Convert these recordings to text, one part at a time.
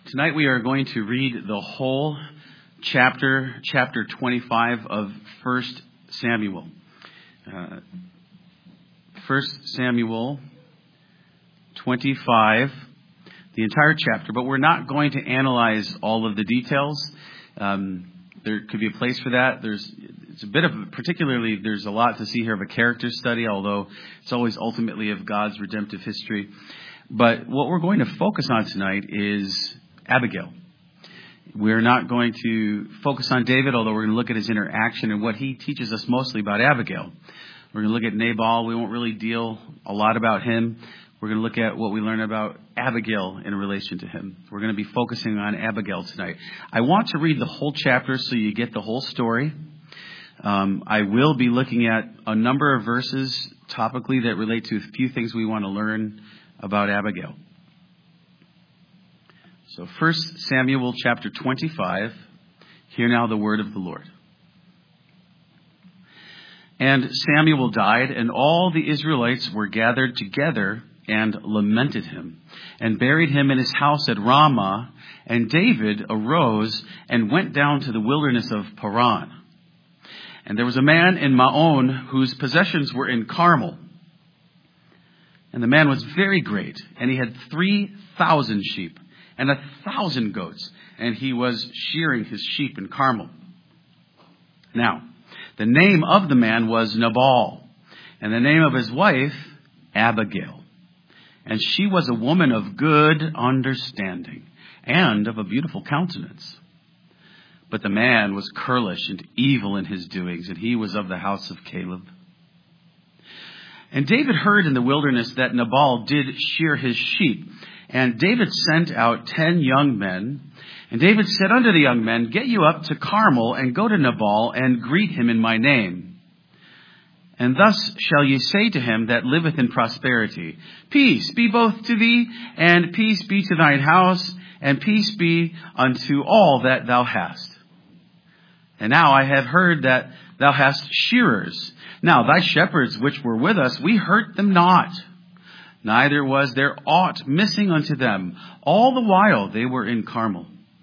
Tonight we are going to read the whole chapter 25 of 1 Samuel. 1 Samuel 25, the entire chapter, but we're not going to analyze all of the details. There could be a place for that. There's a lot to see here of a character study, although it's always ultimately of God's redemptive history. But what we're going to focus on tonight is Abigail. We're not going to focus on David, although we're going to look at his interaction and what he teaches us mostly about Abigail. We're going to look at Nabal. We won't really deal a lot about him. We're going to look at what we learn about Abigail in relation to him. We're going to be focusing on Abigail tonight. I want to read the whole chapter so you get the whole story. I will be looking at a number of verses topically that relate to a few things we want to learn about Abigail. So 1 Samuel chapter 25, hear now the word of the Lord. And Samuel died, and all the Israelites were gathered together and lamented him, and buried him in his house at Ramah. And David arose and went down to the wilderness of Paran. And there was a man in Maon whose possessions were in Carmel. And the man was very great, and he had 3,000 sheep and 1,000 goats, and he was shearing his sheep in Carmel. Now, the name of the man was Nabal, and the name of his wife, Abigail. And she was a woman of good understanding and of a beautiful countenance. But the man was churlish and evil in his doings, and he was of the house of Caleb. And David heard in the wilderness that Nabal did shear his sheep. And David sent out 10 young men. And David said unto the young men, Get you up to Carmel, and go to Nabal, and greet him in my name. And thus shall ye say to him that liveth in prosperity, Peace be both to thee, and peace be to thine house, and peace be unto all that thou hast. And now I have heard that thou hast shearers. Now thy shepherds which were with us, we hurt them not. Neither was there aught missing unto them, all the while they were in Carmel.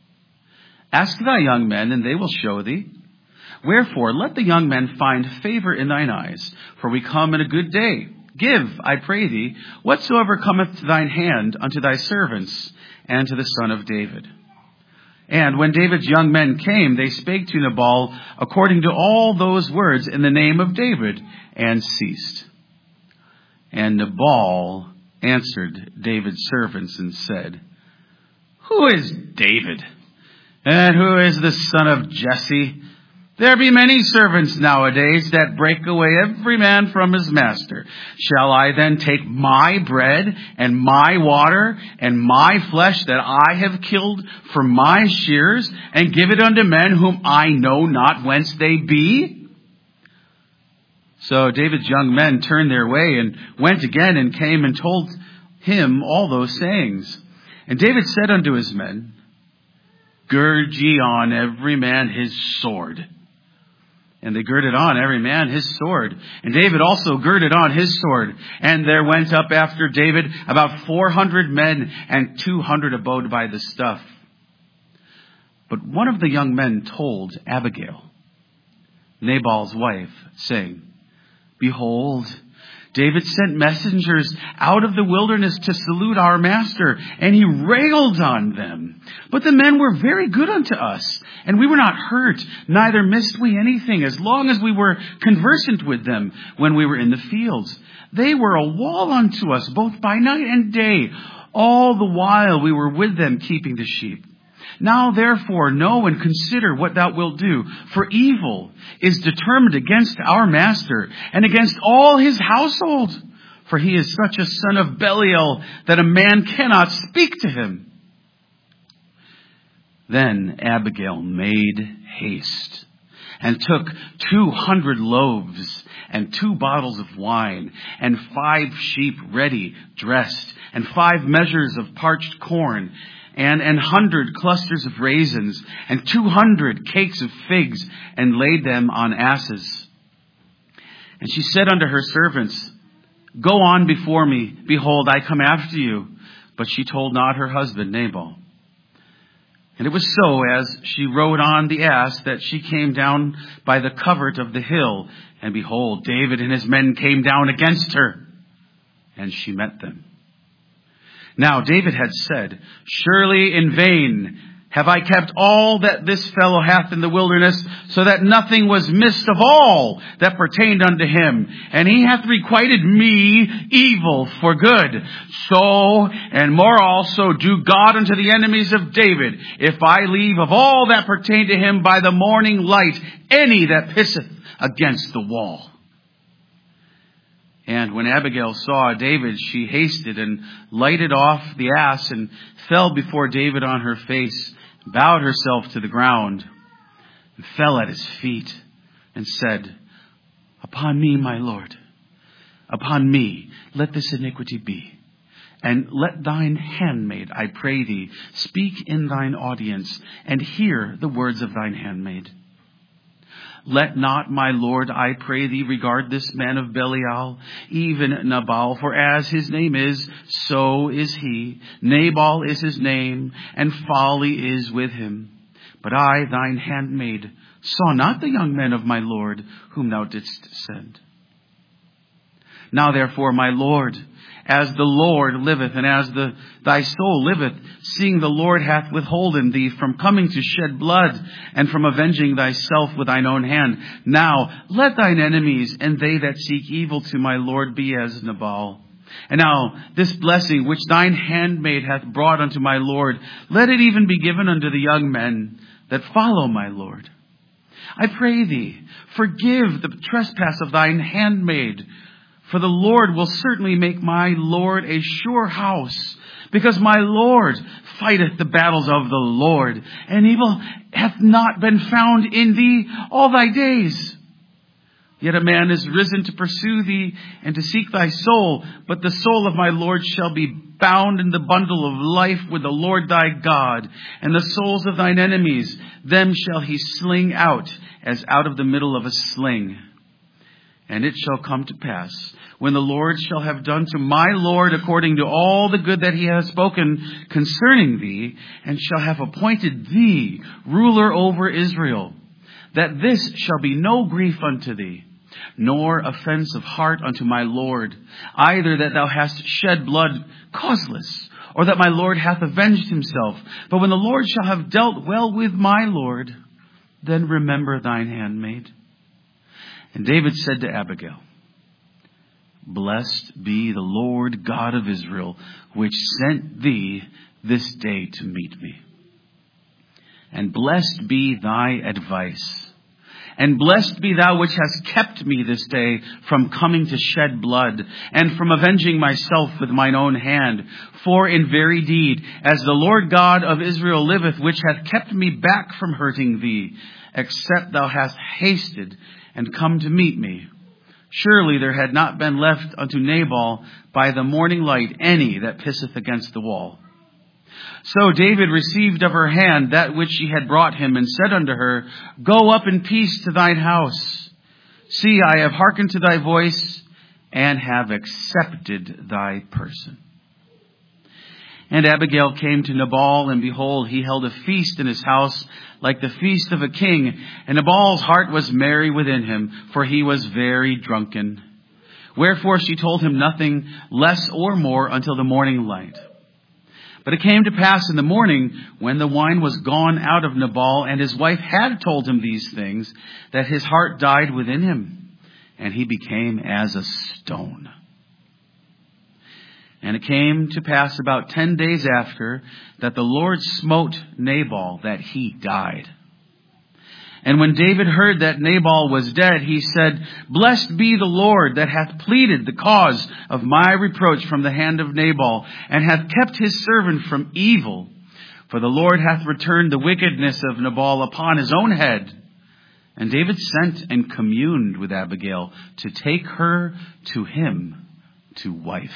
Ask thy young men, and they will show thee. Wherefore let the young men find favor in thine eyes, for we come in a good day. Give, I pray thee, whatsoever cometh to thine hand unto thy servants, and to the son of David. And when David's young men came, they spake to Nabal according to all those words in the name of David, and ceased. And Nabal answered David's servants and said, Who is David? And who is the son of Jesse? There be many servants nowadays that break away every man from his master. Shall I then take my bread and my water and my flesh that I have killed for my shears and give it unto men whom I know not whence they be? So David's young men turned their way and went again and came and told him all those sayings. And David said unto his men, Gird ye on every man his sword. And they girded on every man his sword. And David also girded on his sword. And there went up after David about 400 men, and 200 abode by the stuff. But one of the young men told Abigail, Nabal's wife, saying, Behold, David sent messengers out of the wilderness to salute our master, and he railed on them. But the men were very good unto us, and we were not hurt, neither missed we anything, as long as we were conversant with them when we were in the fields. They were a wall unto us, both by night and day, all the while we were with them keeping the sheep. Now therefore know and consider what thou wilt do, for evil is determined against our master and against all his household. For he is such a son of Belial that a man cannot speak to him. Then Abigail made haste and took 200 loaves and 2 bottles of wine and 5 sheep ready dressed and 5 measures of parched corn and 100 clusters of raisins, and 200 cakes of figs, and laid them on asses. And she said unto her servants, Go on before me, behold, I come after you. But she told not her husband Nabal. And it was so, as she rode on the ass, that she came down by the covert of the hill. And behold, David and his men came down against her, and she met them. Now David had said, surely in vain have I kept all that this fellow hath in the wilderness, so that nothing was missed of all that pertained unto him. And he hath requited me evil for good. So, and more also, do God unto the enemies of David, if I leave of all that pertain to him by the morning light any that pisseth against the wall. And when Abigail saw David, she hasted and lighted off the ass and fell before David on her face, bowed herself to the ground, and fell at his feet, and said, upon me, my Lord, upon me, let this iniquity be. And let thine handmaid, I pray thee, speak in thine audience, and hear the words of thine handmaid. Let not, my Lord, I pray thee, regard this man of Belial, even Nabal, for as his name is, so is he. Nabal is his name, and folly is with him. But I, thine handmaid, saw not the young men of my Lord, whom thou didst send. Now therefore, my Lord, as the Lord liveth, and as thy soul liveth, seeing the Lord hath withholden thee from coming to shed blood, and from avenging thyself with thine own hand. Now let thine enemies and they that seek evil to my Lord be as Nabal. And now this blessing which thine handmaid hath brought unto my Lord, let it even be given unto the young men that follow my Lord. I pray thee, forgive the trespass of thine handmaid, for the Lord will certainly make my Lord a sure house, because my Lord fighteth the battles of the Lord, and evil hath not been found in thee all thy days. Yet a man is risen to pursue thee and to seek thy soul, but the soul of my Lord shall be bound in the bundle of life with the Lord thy God, and the souls of thine enemies, them shall he sling out as out of the middle of a sling. And it shall come to pass, when the Lord shall have done to my Lord according to all the good that he has spoken concerning thee, and shall have appointed thee ruler over Israel, that this shall be no grief unto thee, nor offense of heart unto my Lord, either that thou hast shed blood causeless, or that my Lord hath avenged himself. But when the Lord shall have dealt well with my Lord, then remember thine handmaid. And David said to Abigail, blessed be the Lord God of Israel, which sent thee this day to meet me. And blessed be thy advice. And blessed be thou which hast kept me this day from coming to shed blood, and from avenging myself with mine own hand. For in very deed, as the Lord God of Israel liveth, which hath kept me back from hurting thee, except thou hast hasted and come to meet me, surely there had not been left unto Nabal by the morning light any that pisseth against the wall. So David received of her hand that which she had brought him, and said unto her, go up in peace to thine house. See, I have hearkened to thy voice, and have accepted thy person. And Abigail came to Nabal, and behold, he held a feast in his house, like the feast of a king. And Nabal's heart was merry within him, for he was very drunken. Wherefore she told him nothing less or more until the morning light. But it came to pass in the morning, when the wine was gone out of Nabal, and his wife had told him these things, that his heart died within him, and he became as a stone. And it came to pass about 10 days after, that the Lord smote Nabal, that he died. And when David heard that Nabal was dead, he said, blessed be the Lord that hath pleaded the cause of my reproach from the hand of Nabal, and hath kept his servant from evil. For the Lord hath returned the wickedness of Nabal upon his own head. And David sent and communed with Abigail to take her to him to wife.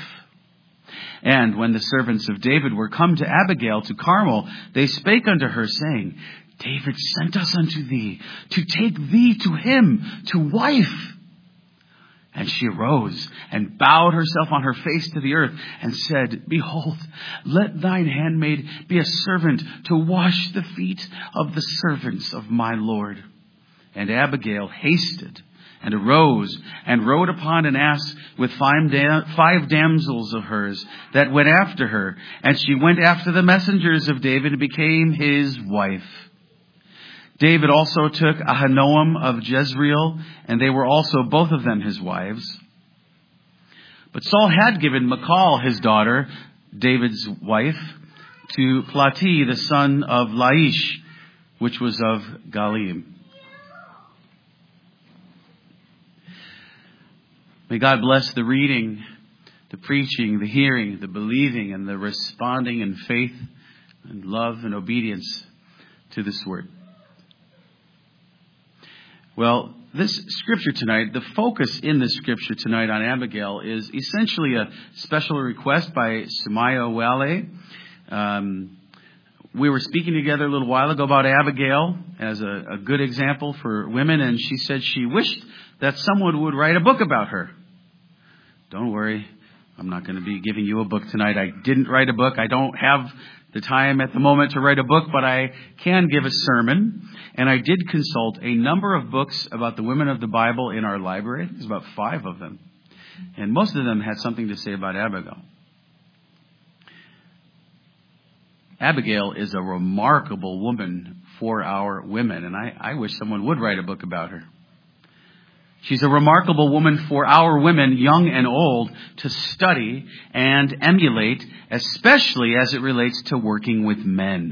And when the servants of David were come to Abigail to Carmel, they spake unto her, saying, David sent us unto thee, to take thee to him to wife. And she arose and bowed herself on her face to the earth and said, Behold, let thine handmaid be a servant to wash the feet of the servants of my Lord. And Abigail hasted and arose and rode upon an ass with 5 damsels of hers that went after her. And she went after the messengers of David and became his wife. David also took Ahinoam of Jezreel, and they were also both of them his wives. But Saul had given Michal, his daughter, David's wife, to Plati, the son of Laish, which was of Galim. May God bless the reading, the preaching, the hearing, the believing, and the responding in faith and love and obedience to this word. Well, this scripture tonight, the focus in this scripture tonight on Abigail is essentially a special request by Sumaya Wale. We were speaking together a little while ago about Abigail as a good example for women, and she said she wished that someone would write a book about her. Don't worry, I'm not going to be giving you a book tonight. I didn't write a book. I don't have the time at the moment to write a book, but I can give a sermon. And I did consult a number of books about the women of the Bible in our library. There's about 5 of them. And most of them had something to say about Abigail. Abigail is a remarkable woman for our women, and I wish someone would write a book about her. She's a remarkable woman for our women, young and old, to study and emulate, especially as it relates to working with men.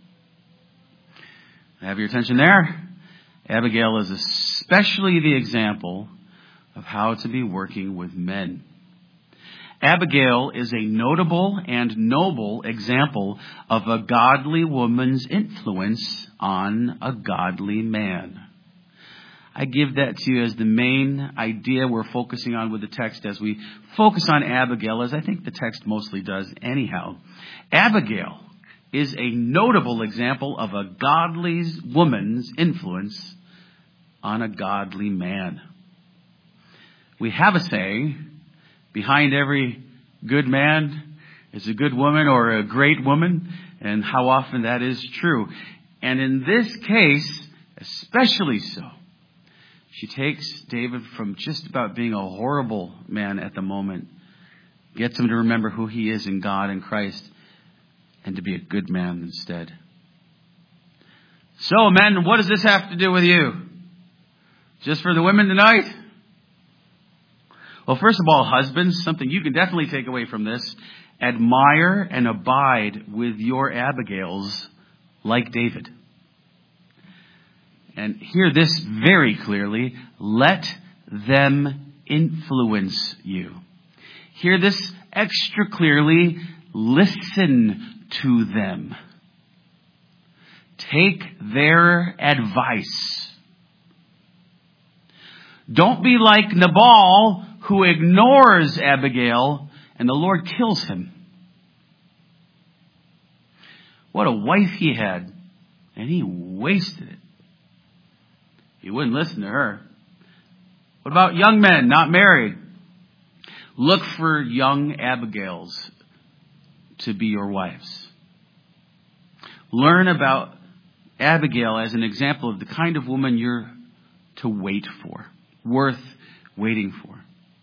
Have your attention there? Abigail is especially the example of how to be working with men. Abigail is a notable and noble example of a godly woman's influence on a godly man. I give that to you as the main idea we're focusing on with the text as we focus on Abigail, as I think the text mostly does anyhow. Abigail is a notable example of a godly woman's influence on a godly man. We have a saying, behind every good man is a good woman or a great woman, and how often that is true. And in this case, especially so. She takes David from just about being a horrible man at the moment, gets him to remember who he is in God and Christ, and to be a good man instead. So, men, what does this have to do with you? Just for the women tonight? Well, first of all, husbands, something you can definitely take away from this. Admire and abide with your Abigails like David. And hear this very clearly. Let them influence you. Hear this extra clearly. Listen to them. Take their advice. Don't be like Nabal, who ignores Abigail, and the Lord kills him. What a wife he had, and he wasted it. He wouldn't listen to her. What about young men not married? Look for young Abigails to be your wives. Learn about Abigail as an example of the kind of woman you're to wait for, worth waiting for.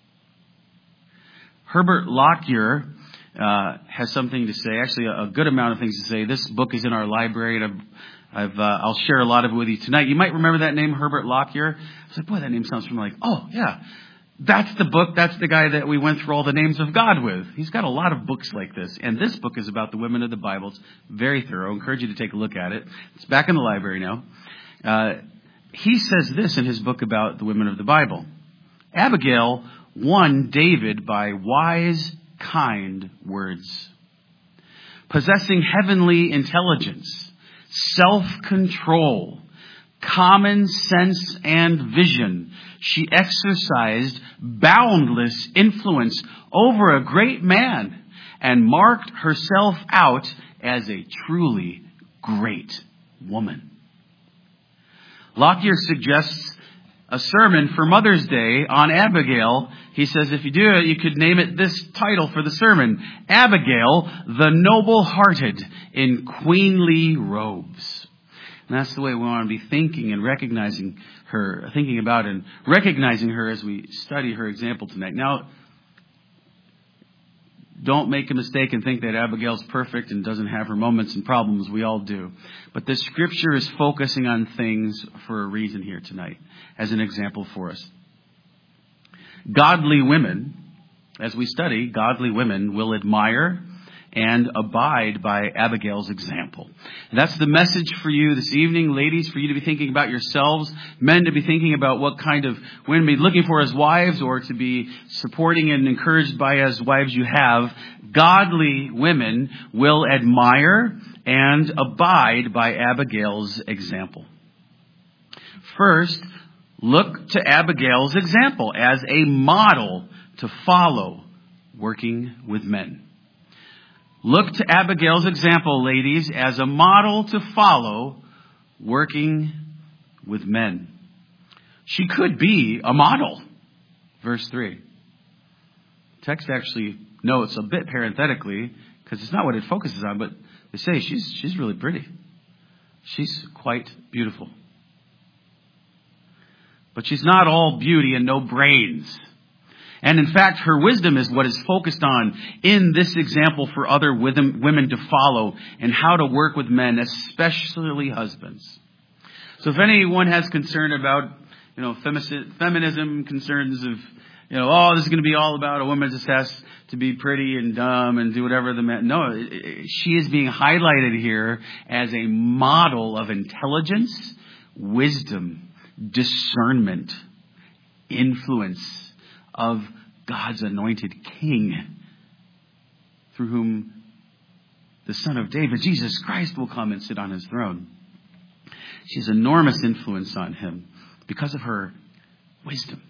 Herbert Lockyer has something to say, actually a good amount of things to say. This book is in our library, and I'll share a lot of it with you tonight. You might remember that name, Herbert Lockyer. I was like, boy, that name sounds familiar. Oh, yeah. That's the book. That's the guy that we went through all the names of God with. He's got a lot of books like this. And this book is about the women of the Bible. It's very thorough. I encourage you to take a look at it. It's back in the library now. He says this in his book about the women of the Bible. Abigail won David by wise, kind words. Possessing heavenly intelligence, self-control, common sense and vision, she exercised boundless influence over a great man and marked herself out as a truly great woman. Lockyer suggests a sermon for Mother's Day on Abigail. He says if you do it, you could name it this title for the sermon: Abigail, the noble-hearted in queenly robes. And that's the way we want to be thinking and recognizing her, thinking about and recognizing her as we study her example tonight. Now, don't make a mistake and think that Abigail's perfect and doesn't have her moments and problems. We all do. But the scripture is focusing on things for a reason here tonight, as an example for us. Godly women, as we study, godly women will admire and abide by Abigail's example. And that's the message for you this evening, ladies, for you to be thinking about yourselves, men to be thinking about what kind of women to be looking for as wives or to be supporting and encouraged by as wives you have. Godly women will admire and abide by Abigail's example. First, look to Abigail's example as a model to follow working with men. Look to Abigail's example, ladies, as a model to follow working with men. She could be a model. Verse 3. Text actually notes a bit parenthetically, because it's not what it focuses on, but they say she's really pretty. She's quite beautiful. But she's not all beauty and no brains. And in fact, her wisdom is what is focused on in this example for other women to follow and how to work with men, especially husbands. So if anyone has concern about, feminism, concerns of, this is going to be all about a woman just has to be pretty and dumb and do whatever the man. No, she is being highlighted here as a model of intelligence, wisdom, discernment, influence of God's anointed king, through whom the Son of David, Jesus Christ, will come and sit on his throne. She has enormous influence on him because of her wisdom.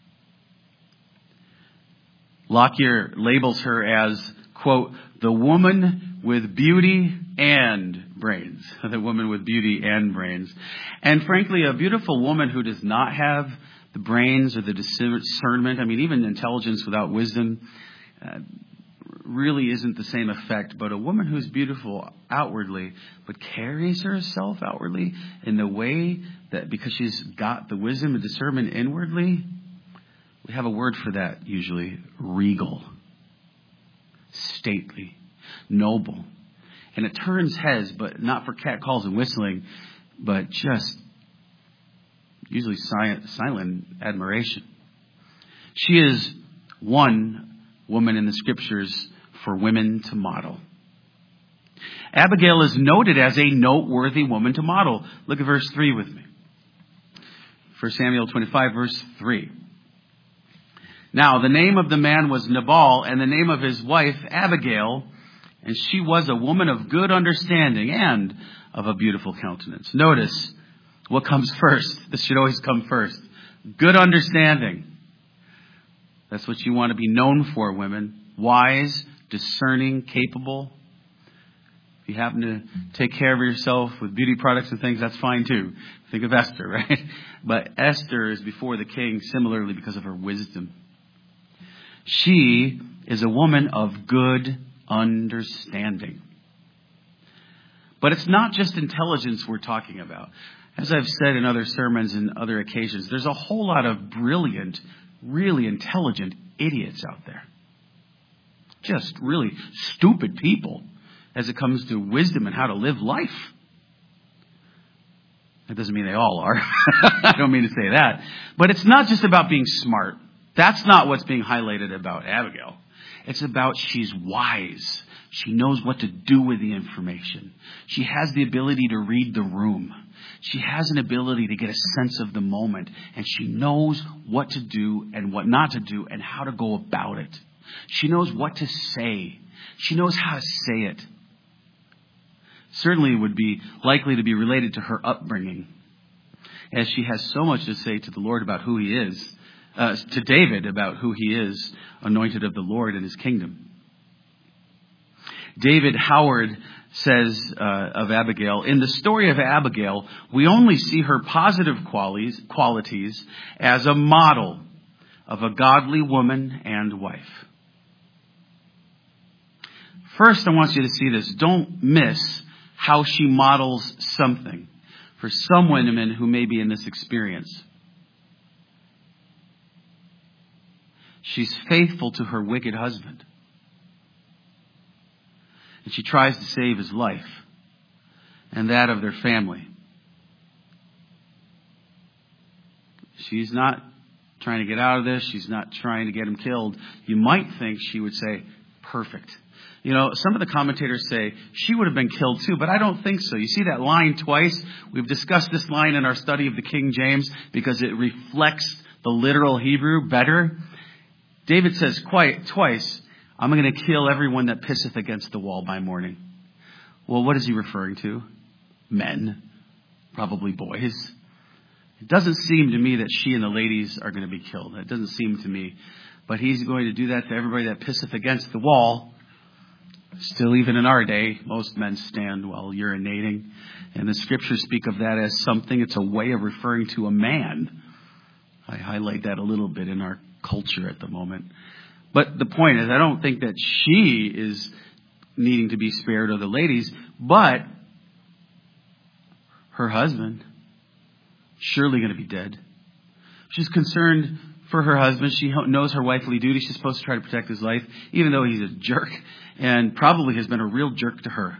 Lockyer labels her as, quote, the woman with beauty and brains. The woman with beauty and brains. And frankly, a beautiful woman who does not have the brains or the discernment, even intelligence without wisdom, really isn't the same effect. But a woman who's beautiful outwardly, but carries herself outwardly in the way that because she's got the wisdom and discernment inwardly, we have a word for that usually: regal, stately, noble. And it turns heads, but not for catcalls and whistling, but just usually silent admiration. She is one woman in the scriptures for women to model. Abigail is noted as a noteworthy woman to model. Look at verse 3 with me. 1 Samuel 25, verse 3. Now, the name of the man was Nabal, and the name of his wife Abigail, and she was a woman of good understanding and of a beautiful countenance. Notice what comes first. This should always come first. Good understanding. That's what you want to be known for, women. Wise, discerning, capable. If you happen to take care of yourself with beauty products and things, that's fine too. Think of Esther, right? But Esther is before the king similarly because of her wisdom. She is a woman of good understanding. But it's not just intelligence we're talking about. As I've said in other sermons and other occasions, there's a whole lot of brilliant, really intelligent idiots out there. Just really stupid people as it comes to wisdom and how to live life. That doesn't mean they all are. I don't mean to say that. But it's not just about being smart. That's not what's being highlighted about Abigail. It's about she's wise. She knows what to do with the information. She has the ability to read the room. She has an ability to get a sense of the moment. And she knows what to do and what not to do and how to go about it. She knows what to say. She knows how to say it. Certainly would be likely to be related to her upbringing, as she has so much to say to the Lord about who he is, to David about who he is, anointed of the Lord in his kingdom. David Howard says of Abigail, in the story of Abigail, we only see her positive qualities as a model of a godly woman and wife. First, I want you to see this. Don't miss how she models something for some women who may be in this experience. She's faithful to her wicked husband. And she tries to save his life and that of their family. She's not trying to get out of this. She's not trying to get him killed. You might think she would say, perfect. You know, some of the commentators say she would have been killed too, but I don't think so. You see that line twice? We've discussed this line in our study of the King James because it reflects the literal Hebrew better. David says twice, I'm going to kill everyone that pisseth against the wall by morning. Well, what is he referring to? Men, probably boys. It doesn't seem to me that she and the ladies are going to be killed. It doesn't seem to me. But he's going to do that to everybody that pisseth against the wall. Still, even in our day, most men stand while urinating. And the scriptures speak of that as something. It's a way of referring to a man. I highlight that a little bit in our culture at the moment. But the point is, I don't think that she is needing to be spared, or the ladies, but her husband, surely going to be dead. She's concerned for her husband. She knows her wifely duty. She's supposed to try to protect his life, even though he's a jerk, and probably has been a real jerk to her.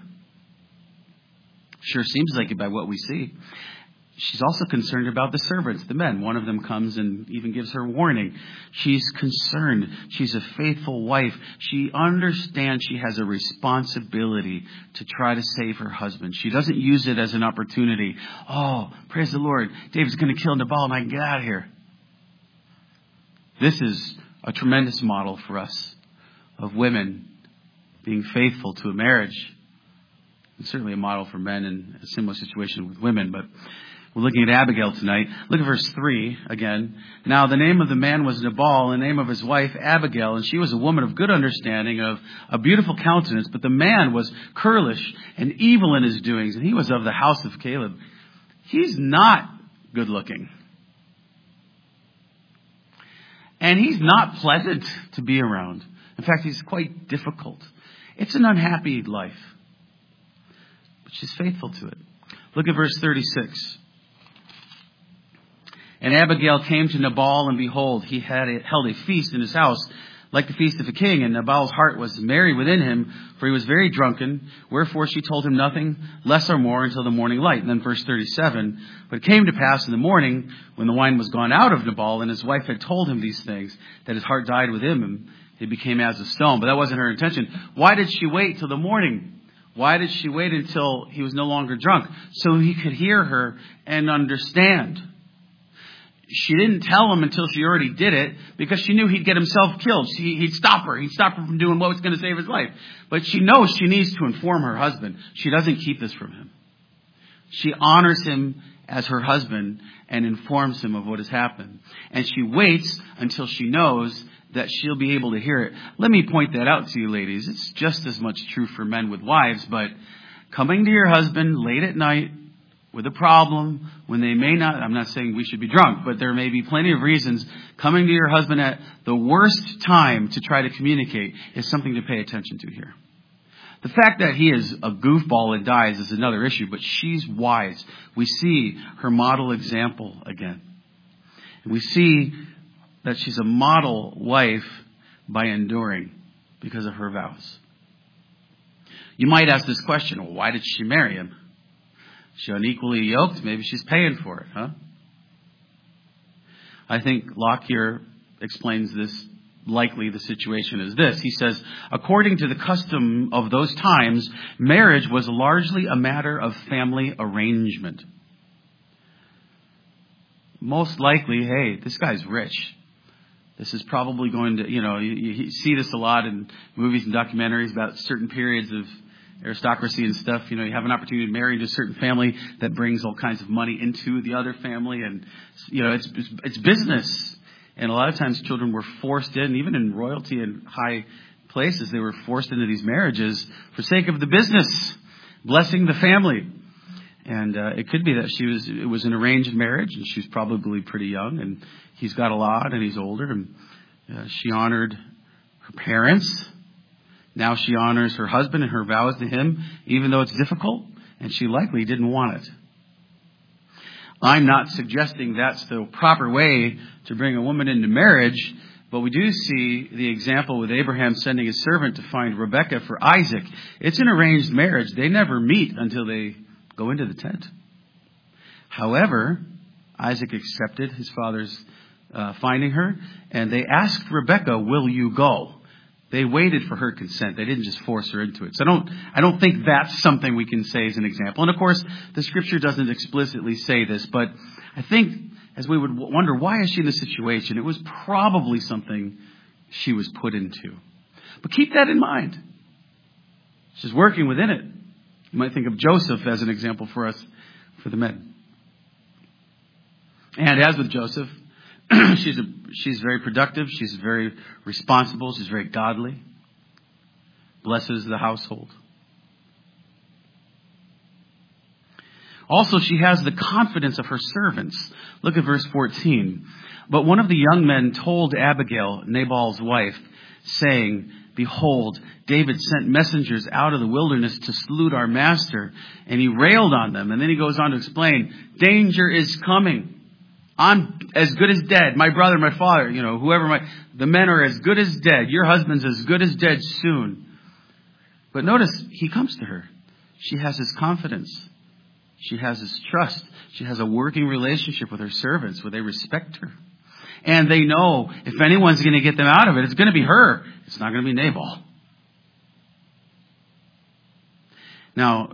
Sure seems like it by what we see. She's also concerned about the servants, the men. One of them comes and even gives her warning. She's concerned. She's a faithful wife. She understands she has a responsibility to try to save her husband. She doesn't use it as an opportunity. Oh, praise the Lord. David's going to kill Nabal and I can get out of here. This is a tremendous model for us of women being faithful to a marriage. It's certainly a model for men in a similar situation with women, but we're looking at Abigail tonight. Look at verse 3 again. Now the name of the man was Nabal, and the name of his wife Abigail, and she was a woman of good understanding, of a beautiful countenance, but the man was churlish and evil in his doings, and he was of the house of Caleb. He's not good looking. And he's not pleasant to be around. In fact, he's quite difficult. It's an unhappy life. But she's faithful to it. Look at verse 36. And Abigail came to Nabal, and behold, he held a feast in his house, like the feast of a king. And Nabal's heart was merry within him, for he was very drunken. Wherefore she told him nothing, less or more, until the morning light. And then verse 37, but it came to pass in the morning, when the wine was gone out of Nabal, and his wife had told him these things, that his heart died within him. He became as a stone. But that wasn't her intention. Why did she wait till the morning? Why did she wait until he was no longer drunk? So he could hear her and understand. She didn't tell him until she already did it, because she knew he'd get himself killed. He'd stop her. He'd stop her from doing what was going to save his life. But she knows she needs to inform her husband. She doesn't keep this from him. She honors him as her husband and informs him of what has happened. And she waits until she knows that she'll be able to hear it. Let me point that out to you, ladies. It's just as much true for men with wives, but coming to your husband late at night with a problem, when they may not, I'm not saying we should be drunk, but there may be plenty of reasons, coming to your husband at the worst time to try to communicate is something to pay attention to here. The fact that he is a goofball and dies is another issue, but she's wise. We see her model example again. We see that she's a model wife by enduring because of her vows. You might ask this question, well, why did she marry him? Is she unequally yoked? Maybe she's paying for it, huh? I think Locke here explains this, likely the situation is this. He says, according to the custom of those times, marriage was largely a matter of family arrangement. Most likely, hey, this guy's rich. This is probably going to, you see this a lot in movies and documentaries about certain periods of aristocracy and stuff. You have an opportunity to marry into a certain family that brings all kinds of money into the other family. And, it's business. And a lot of times children were forced in, even in royalty and high places. They were forced into these marriages for sake of the business, blessing the family. And it could be that it was an arranged marriage, and she was probably pretty young, and he's got a lot, and he's older, and she honored her parents. Now she honors her husband and her vows to him, even though it's difficult, and she likely didn't want it. I'm not suggesting that's the proper way to bring a woman into marriage, but we do see the example with Abraham sending his servant to find Rebekah for Isaac. It's an arranged marriage. They never meet until they go into the tent. However, Isaac accepted his father's finding her, and they asked Rebekah, "Will you go?" They waited for her consent. They didn't just force her into it. So I don't think that's something we can say as an example. And of course, the scripture doesn't explicitly say this, but I think as we would wonder, why is she in this situation? It was probably something she was put into. But keep that in mind. She's working within it. You might think of Joseph as an example for us, for the men. And as with Joseph, she's very productive. She's very responsible. She's very godly. Blesses the household. Also, she has the confidence of her servants. Look at verse 14. But one of the young men told Abigail, Nabal's wife, saying, "Behold, David sent messengers out of the wilderness to salute our master." And he railed on them. And then he goes on to explain, danger is coming. I'm as good as dead. My brother, my father, the men are as good as dead. Your husband's as good as dead soon. But notice, he comes to her. She has his confidence. She has his trust. She has a working relationship with her servants where they respect her. And they know if anyone's going to get them out of it, it's going to be her. It's not going to be Nabal. Now,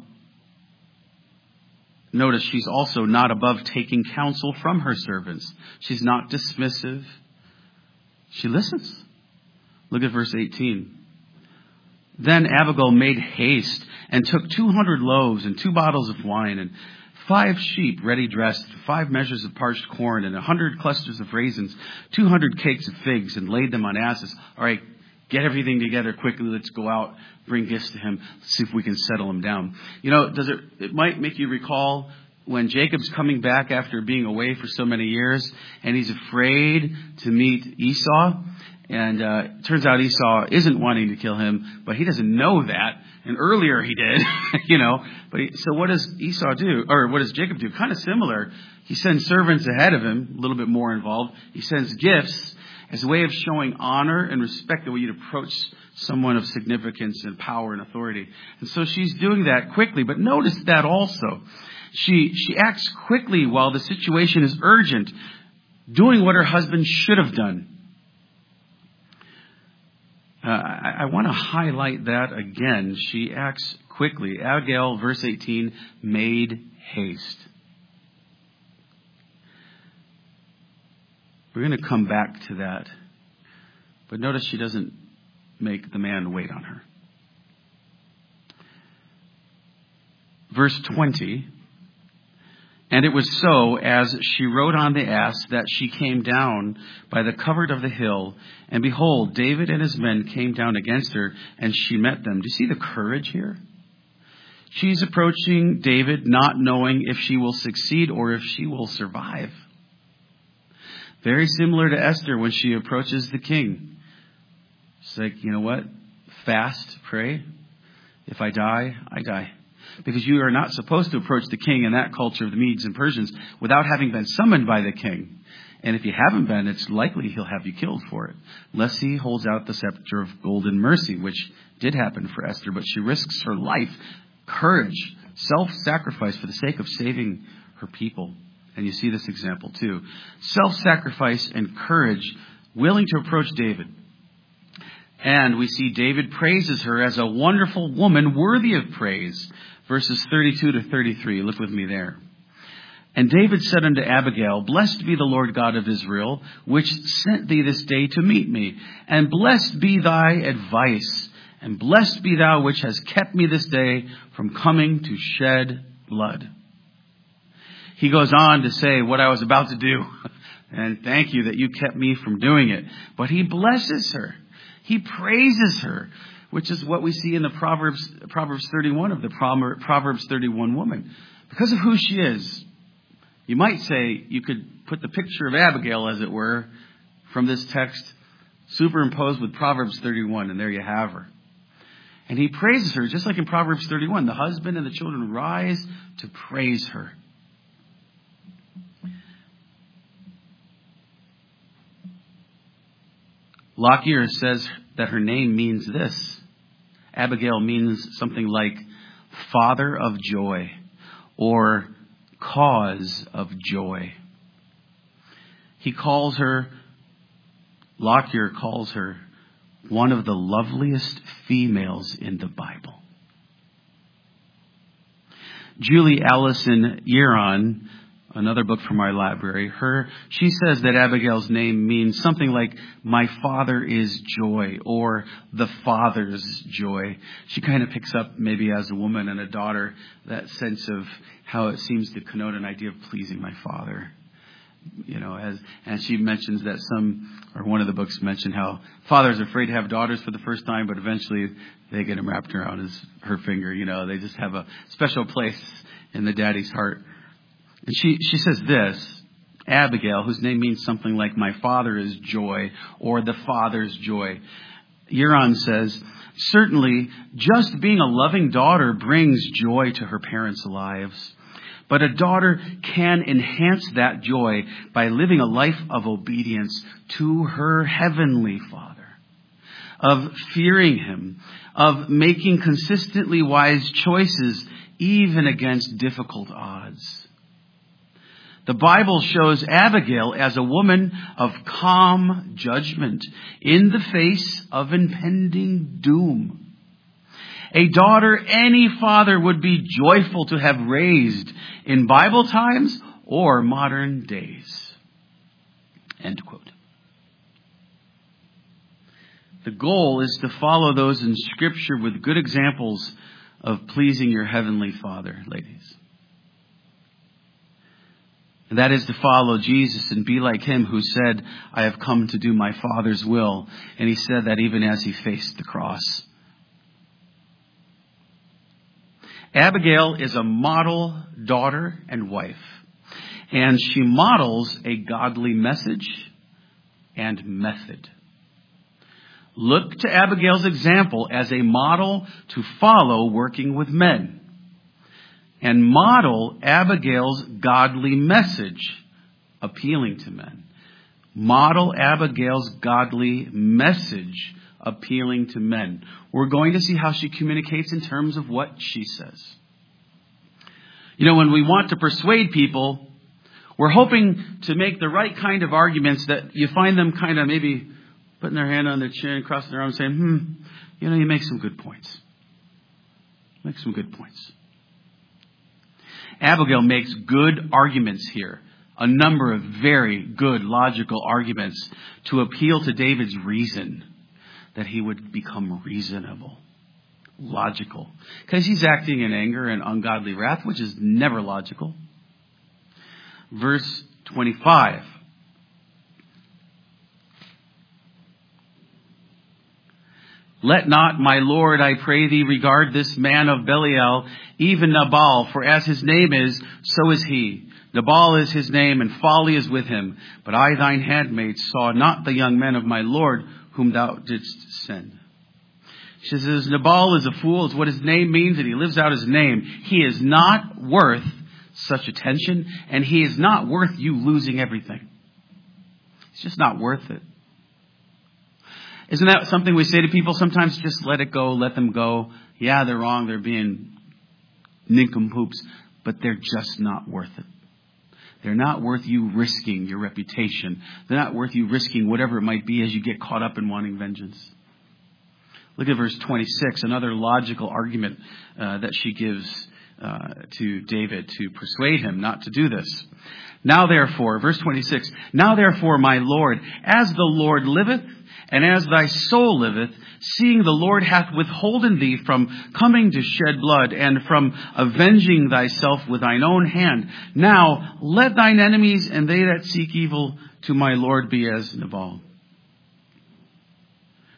notice she's also not above taking counsel from her servants. She's not dismissive. She listens. Look at verse 18. Then Abigail made haste and took 200 loaves and 2 bottles of wine and 5 sheep ready dressed, 5 measures of parched corn and 100 clusters of raisins, 200 cakes of figs, and laid them on asses. All right, get everything together quickly. Let's go out, bring gifts to him, see if we can settle him down. It might make you recall when Jacob's coming back after being away for so many years, and he's afraid to meet Esau. And it turns out Esau isn't wanting to kill him, but he doesn't know that. And earlier he did, So what does Esau do? Or what does Jacob do? Kind of similar. He sends servants ahead of him, a little bit more involved. He sends gifts as a way of showing honor and respect, the way you'd approach someone of significance and power and authority. And so she's doing that quickly. But notice that also. She acts quickly while the situation is urgent, doing what her husband should have done. I want to highlight that again. She acts quickly. Abigail, verse 18, made haste. We're going to come back to that. But notice she doesn't make the man wait on her. Verse 20. And it was so, as she rode on the ass, that she came down by the covert of the hill. And behold, David and his men came down against her, and she met them. Do you see the courage here? She's approaching David not knowing if she will succeed or if she will survive. Very similar to Esther when she approaches the king. She's like, you know what? Fast, pray. If I die, I die. Because you are not supposed to approach the king in that culture of the Medes and Persians without having been summoned by the king. And if you haven't been, it's likely he'll have you killed for it. Unless he holds out the scepter of golden mercy, which did happen for Esther. But she risks her life, courage, self-sacrifice for the sake of saving her people. And you see this example too. Self-sacrifice and courage, willing to approach David. And we see David praises her as a wonderful woman worthy of praise. Verses 32 to 33. Look with me there. And David said unto Abigail, Blessed be the Lord God of Israel, which sent thee this day to meet me. And blessed be thy advice. And blessed be thou which hast kept me this day from coming to shed blood. He goes on to say what I was about to do. And thank you that you kept me from doing it. But he blesses her. He praises her, which is what we see in the Proverbs 31 of the Proverbs 31 woman. Because of who she is, you might say you could put the picture of Abigail, as it were, from this text, superimposed with Proverbs 31, and there you have her. And he praises her, just like in Proverbs 31. The husband and the children rise to praise her. Lockyer says that her name means this. Abigail means something like father of joy or cause of joy. Lockyer calls her one of the loveliest females in the Bible. Julie Allison Yearon, another book from our library, she says that Abigail's name means something like my father is joy or the father's joy. She kind of picks up, maybe as a woman and a daughter, that sense of how it seems to connote an idea of pleasing my father. And she mentions that one of the books mentioned how fathers are afraid to have daughters for the first time, but eventually they get them wrapped around her finger. They just have a special place in the daddy's heart. And she says this, Abigail, whose name means something like my father is joy or the father's joy. Yearon says, certainly just being a loving daughter brings joy to her parents' lives. But a daughter can enhance that joy by living a life of obedience to her heavenly Father, of fearing Him, of making consistently wise choices even against difficult odds. The Bible shows Abigail as a woman of calm judgment in the face of impending doom. A daughter any father would be joyful to have raised in Bible times or modern days. End quote. The goal is to follow those in Scripture with good examples of pleasing your Heavenly Father, ladies. And that is to follow Jesus and be like Him who said, I have come to do my Father's will. And He said that even as He faced the cross. Abigail is a model daughter and wife. And she models a godly message and method. Look to Abigail's example as a model to follow working with men. And model Abigail's godly message appealing to men. Model Abigail's godly message appealing to men. We're going to see how she communicates in terms of what she says. When we want to persuade people, we're hoping to make the right kind of arguments that you find them kind of maybe putting their hand on their chin, crossing their arms, saying, you make some good points. Make some good points. Abigail makes good arguments here. A number of very good logical arguments to appeal to David's reason. That he would become reasonable, logical. Because he's acting in anger and ungodly wrath, which is never logical. Verse 25. Let not, my Lord, I pray thee, regard this man of Belial, even Nabal, for as his name is, so is he. Nabal is his name, and folly is with him. But I, thine handmaid, saw not the young men of my Lord, whom thou didst send. She says, Nabal is a fool, is what his name means, and he lives out his name. He is not worth such attention, and he is not worth you losing everything. It's just not worth it. Isn't that something we say to people sometimes? Just let it go, let them go. Yeah, they're wrong, they're being nincompoops, but they're just not worth it. They're not worth you risking your reputation. They're not worth you risking whatever it might be as you get caught up in wanting vengeance. Look at verse 26, another logical argument that she gives to David to persuade him not to do this. Now therefore, verse 26, now therefore, my Lord, as the Lord liveth, and as thy soul liveth, seeing the Lord hath withholden thee from coming to shed blood, and from avenging thyself with thine own hand, now let thine enemies and they that seek evil to my Lord be as Nabal.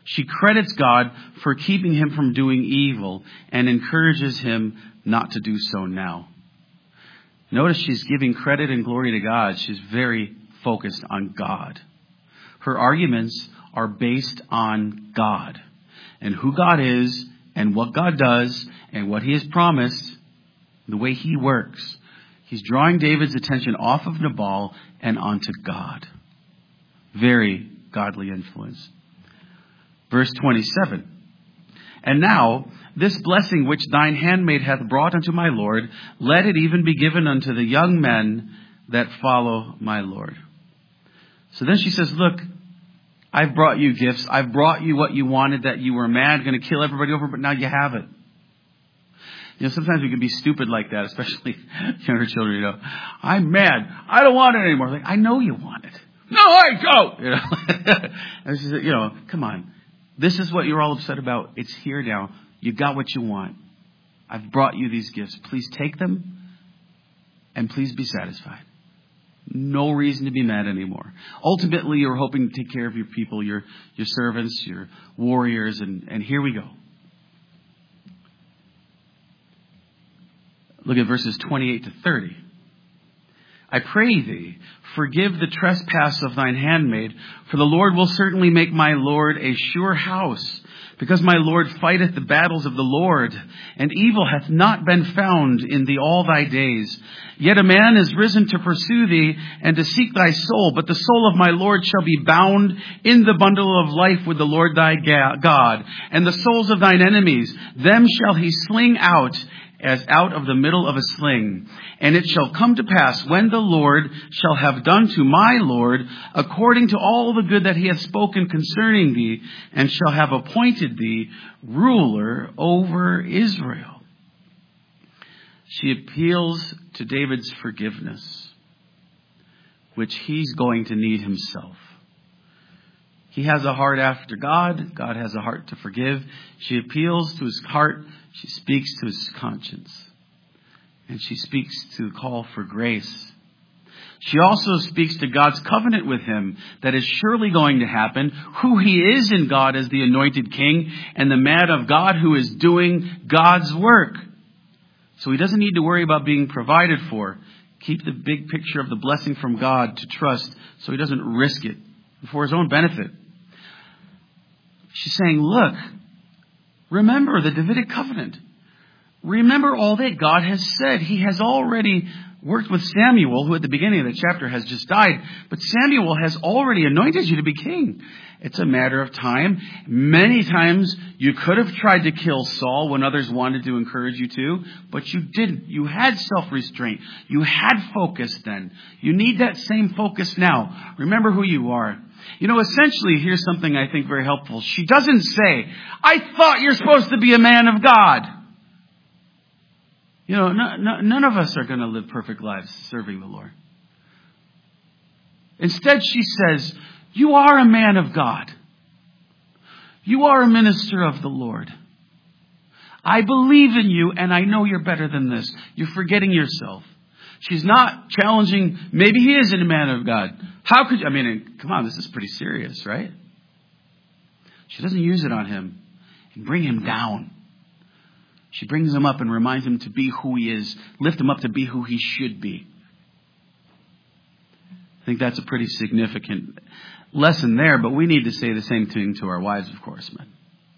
She credits God for keeping him from doing evil and encourages him not to do so now. Notice she's giving credit and glory to God. She's very focused on God. Her arguments are based on God and who God is and what God does and what he has promised, the way he works. He's drawing David's attention off of Nabal and onto God. Very godly influence. Verse 27. And now, this blessing which thine handmaid hath brought unto my Lord, let it even be given unto the young men that follow my Lord. So then she says, look, I've brought you gifts. I've brought you what you wanted, that you were mad, going to kill everybody over, but now you have it. You know, sometimes we can be stupid like that, especially younger children, you know. I'm mad. I don't want it anymore. Like, I know you want it. No, I don't. You know, and she said, you know, come on. This is what you're all upset about. It's here now. You got what you want. I've brought you these gifts. Please take them and please be satisfied. No reason to be mad anymore. Ultimately, you're hoping to take care of your people, your servants, your warriors, and here we go. Look at verses 28 to 30. I pray thee, forgive the trespass of thine handmaid, for the Lord will certainly make my Lord a sure house, because my Lord fighteth the battles of the Lord, and evil hath not been found in thee all thy days. Yet a man is risen to pursue thee, and to seek thy soul, but the soul of my Lord shall be bound in the bundle of life with the Lord thy God, and the souls of thine enemies, them shall he sling out, as out of the middle of a sling. And it shall come to pass, when the Lord shall have done to my Lord, according to all the good that he hath spoken concerning thee, and shall have appointed thee ruler over Israel. She appeals to David's forgiveness, which he's going to need himself. He has a heart after God. God has a heart to forgive. She appeals to his heart. She speaks to his conscience. And she speaks to the call for grace. She also speaks to God's covenant with him that is surely going to happen, who he is in God as the anointed king and the man of God who is doing God's work. So he doesn't need to worry about being provided for. Keep the big picture of the blessing from God to trust so he doesn't risk it for his own benefit. She's saying, look, remember the Davidic covenant. Remember all that God has said. He has already worked with Samuel, who at the beginning of the chapter has just died. But Samuel has already anointed you to be king. It's a matter of time. Many times you could have tried to kill Saul when others wanted to encourage you to, but you didn't. You had self-restraint. You had focus then. You need that same focus now. Remember who you are. You know, essentially, here's something I think very helpful. She doesn't say, I thought you're supposed to be a man of God. You know, none of us are going to live perfect lives serving the Lord. Instead, she says, you are a man of God. You are a minister of the Lord. I believe in you, and I know you're better than this. You're forgetting yourself. She's not challenging, maybe he isn't a man of God. How could you? I mean, come on, this is pretty serious, right? She doesn't use it on him and bring him down. She brings him up and reminds him to be who he is. Lift him up to be who he should be. I think that's a pretty significant lesson there, but we need to say the same thing to our wives, of course, men.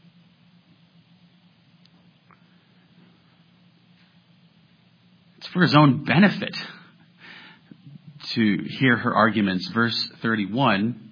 It's for his own benefit to hear her arguments. Verse 31,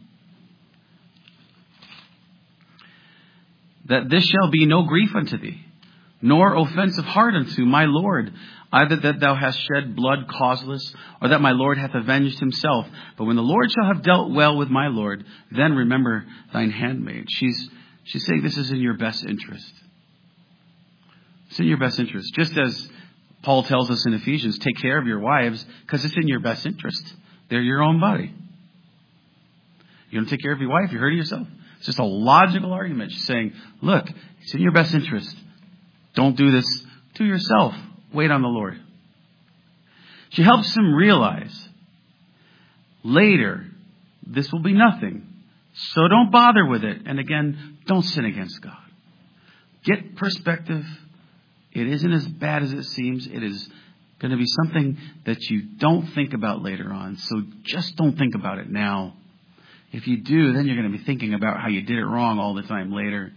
that this shall be no grief unto thee, nor offense of heart unto my Lord, either that thou hast shed blood causeless, or that my Lord hath avenged himself. But when the Lord shall have dealt well with my Lord, then remember thine handmaid. She's saying this is in your best interest. It's in your best interest. Just as Paul tells us in Ephesians, take care of your wives because it's in your best interest. They're your own body. You don't take care of your wife, you're hurting yourself. It's just a logical argument. She's saying, look, it's in your best interest. Don't do this to yourself. Wait on the Lord. She helps him realize later this will be nothing So don't bother with it. And again, don't sin against God. Get perspective. It isn't as bad as it seems. It is going to be something that you don't think about later on. So just don't think about it now. If you do, then you're going to be thinking about how you did it wrong all the time later.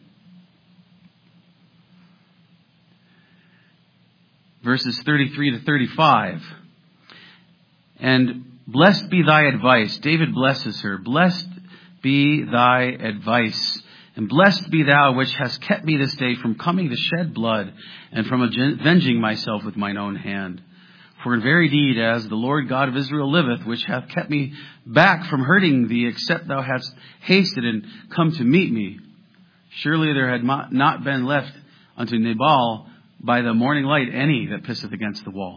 Verses 33 to 35. And blessed be thy advice. David blesses her. Blessed be thy advice. And blessed be thou which hast kept me this day from coming to shed blood and from avenging myself with mine own hand. For in very deed, as the Lord God of Israel liveth, which hath kept me back from hurting thee, except thou hadst hasted and come to meet me, surely there had not been left unto Nabal by the morning light any that pisseth against the wall.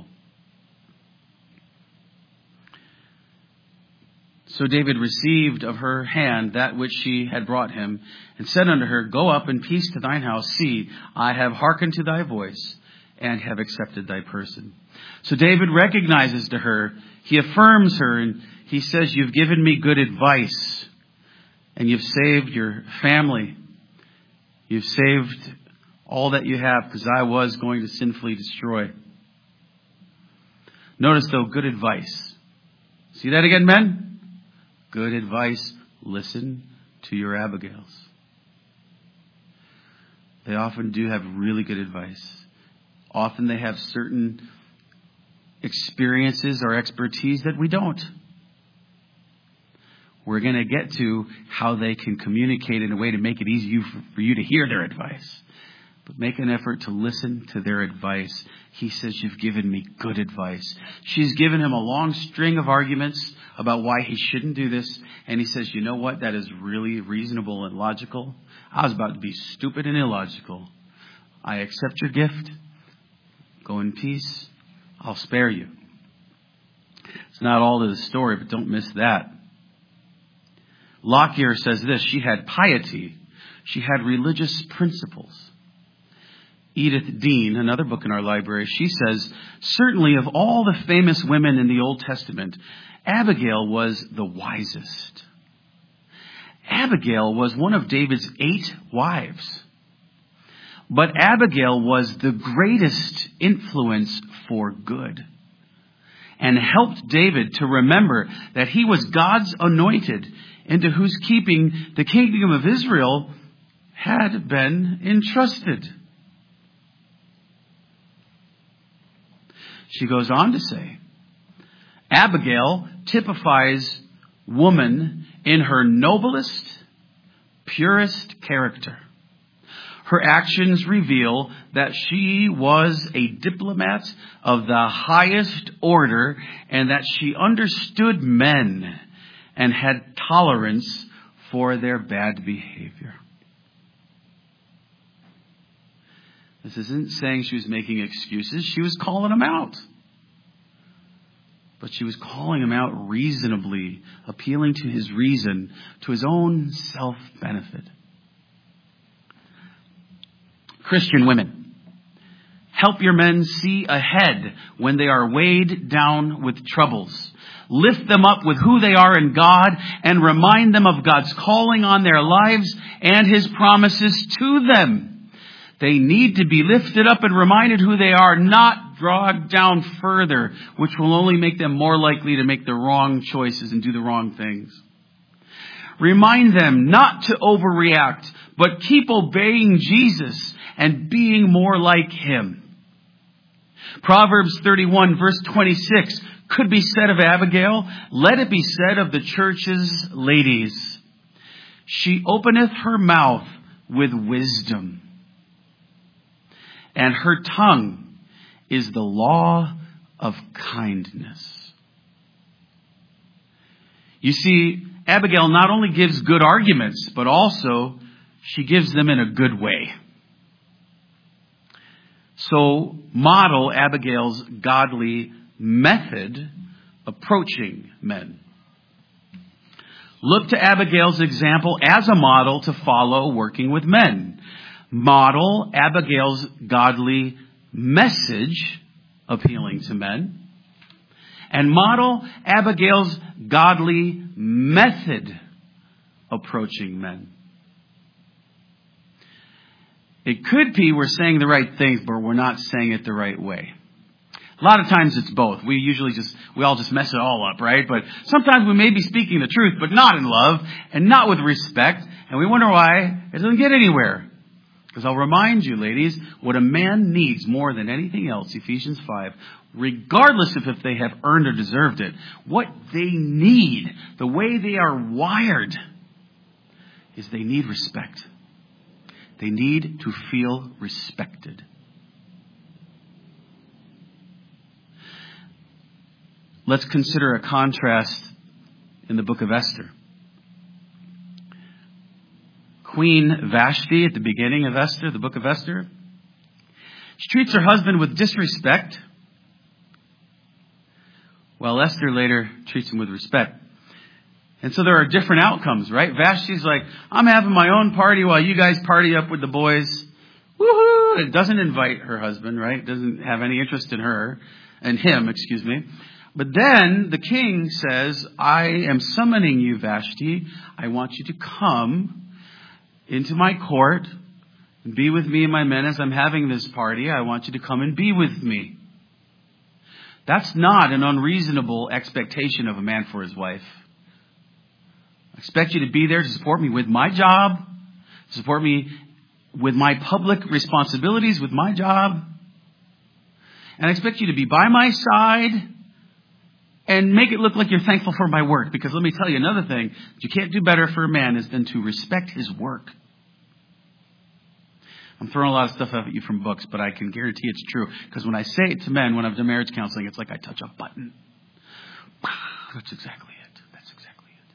So David received of her hand that which she had brought him, and said unto her, Go up in peace to thine house. See, I have hearkened to thy voice, and have accepted thy person. So David recognizes to her, he affirms her, and he says, You've given me good advice, and you've saved your family. You've saved all that you have, because I was going to sinfully destroy. Notice, though, good advice. See that again, men? Good advice. Listen to your Abigails. They often do have really good advice. Often they have certain experiences or expertise that we don't. We're going to get to how they can communicate in a way to make it easy for you to hear their advice. But make an effort to listen to their advice. He says, You've given me good advice. She's given him a long string of arguments about why he shouldn't do this. And he says, you know what? That is really reasonable and logical. I was about to be stupid and illogical. I accept your gift. Go in peace. I'll spare you. It's not all to the story, but don't miss that. Lockyer says this. She had piety. She had religious principles. Edith Dean, another book in our library, she says, certainly of all the famous women in the Old Testament, Abigail was the wisest. Abigail was one of David's 8 wives. But Abigail was the greatest influence for good and helped David to remember that he was God's anointed, into whose keeping the kingdom of Israel had been entrusted. She goes on to say, Abigail typifies woman in her noblest, purest character. Her actions reveal that she was a diplomat of the highest order and that she understood men and had tolerance for their bad behavior. This isn't saying she was making excuses. She was calling them out. But she was calling him out reasonably, appealing to his reason, to his own self-benefit. Christian women, help your men see ahead when they are weighed down with troubles. Lift them up with who they are in God and remind them of God's calling on their lives and His promises to them. They need to be lifted up and reminded who they are, not dragged down further, which will only make them more likely to make the wrong choices and do the wrong things. Remind them not to overreact, but keep obeying Jesus and being more like Him. Proverbs 31 verse 26 could be said of Abigail. Let it be said of the church's ladies. She openeth her mouth with wisdom, and her tongue is the law of kindness. You see, Abigail not only gives good arguments, but also she gives them in a good way. So model Abigail's godly method approaching men. Look to Abigail's example as a model to follow working with men. Model Abigail's godly message appealing to men. And model Abigail's godly method approaching men. It could be we're saying the right things, but we're not saying it the right way. A lot of times it's both. We all just mess it all up, right? But sometimes we may be speaking the truth, but not in love and not with respect. And we wonder why it doesn't get anywhere. Because I'll remind you, ladies, what a man needs more than anything else, Ephesians 5, regardless of if they have earned or deserved it, what they need, the way they are wired, is they need respect. They need to feel respected. Let's consider a contrast in the book of Esther. Queen Vashti, at the beginning of Esther, the book of Esther, she treats her husband with disrespect, while Esther later treats him with respect. And so there are different outcomes, right? Vashti's like, I'm having my own party while you guys party up with the boys. Woohoo! It doesn't invite her husband, right? Doesn't have any interest in her, and him, excuse me. But then the king says, I am summoning you, Vashti. I want you to come into my court and be with me and my men as I'm having this party. I want you to come and be with me. That's not an unreasonable expectation of a man for his wife. I expect you to be there to support me with my job, to support me with my public responsibilities with my job. And I expect you to be by my side and make it look like you're thankful for my work. Because let me tell you another thing that you can't do better for a man is than to respect his work. I'm throwing a lot of stuff at you from books, but I can guarantee it's true. Because when I say it to men, when I've done marriage counseling, it's like I touch a button. That's exactly it. That's exactly it.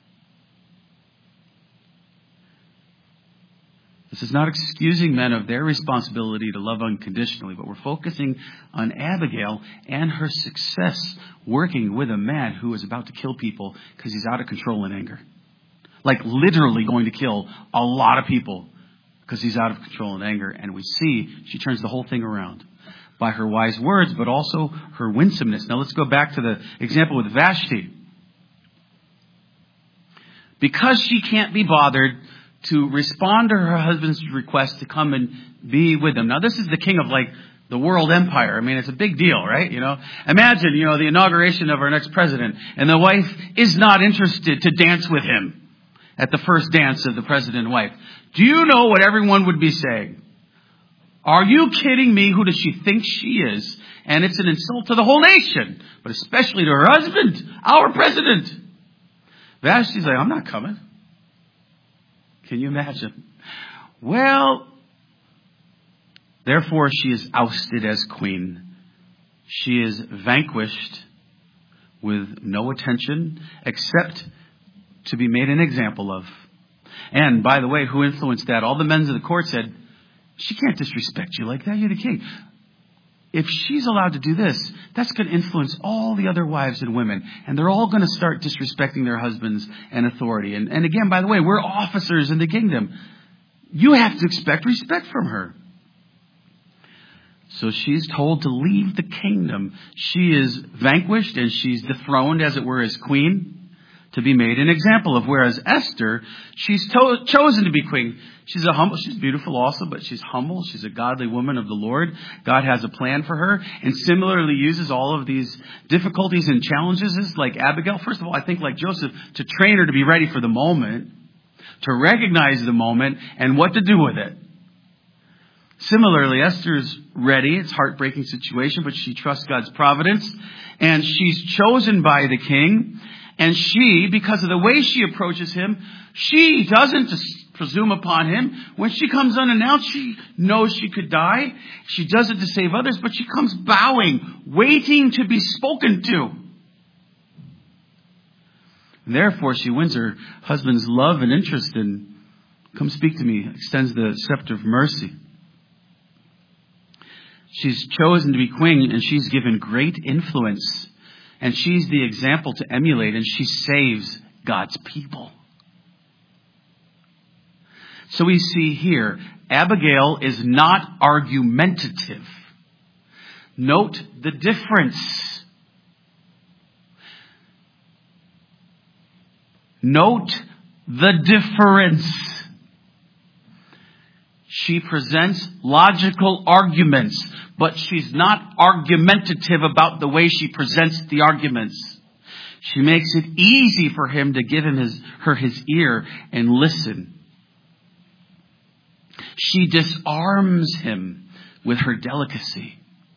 This is not excusing men of their responsibility to love unconditionally, but we're focusing on Abigail and her success working with a man who is about to kill people because he's out of control in anger. Like literally going to kill a lot of people because he's out of control in anger. And we see she turns the whole thing around by her wise words, but also her winsomeness. Now let's go back to the example with Vashti. Because she can't be bothered to respond to her husband's request to come and be with him. Now this is the king of like the world empire. I mean, it's a big deal, right? Imagine, the inauguration of our next president and the wife is not interested to dance with him at the first dance of the president and wife. Do you know what everyone would be saying? Are you kidding me? Who does she think she is? And it's an insult to the whole nation, but especially to her husband, our president. Vashti's like, I'm not coming. Can you imagine? Well, therefore she is ousted as queen. She is vanquished with no attention except to be made an example of. And by the way, who influenced that? All the men of the court said, she can't disrespect you like that. You're the king. If she's allowed to do this, that's going to influence all the other wives and women. And they're all going to start disrespecting their husbands and authority. And again, by the way, we're officers in the kingdom. You have to expect respect from her. So she's told to leave the kingdom. She is vanquished and she's dethroned, as it were, as queen, to be made an example of. Whereas Esther, she's chosen to be queen. She's beautiful also, but she's humble. She's a godly woman of the Lord. God has a plan for her and similarly uses all of these difficulties and challenges like Abigail. First of all, I think like Joseph, to train her to be ready for the moment, to recognize the moment and what to do with it. Similarly, Esther's ready. It's a heartbreaking situation, but she trusts God's providence and she's chosen by the king. And she, because of the way she approaches him, she doesn't presume upon him. When she comes unannounced, she knows she could die. She does it to save others, but she comes bowing, waiting to be spoken to. And therefore, she wins her husband's love and interest and come speak to me, extends the scepter of mercy. She's chosen to be queen and she's given great influence. And she's the example to emulate, and she saves God's people. So we see here, Abigail is not argumentative. Note the difference. Note the difference. She presents logical arguments, but she's not argumentative about the way she presents the arguments. She makes it easy for him to give her his ear and listen. She disarms him with her delicacy.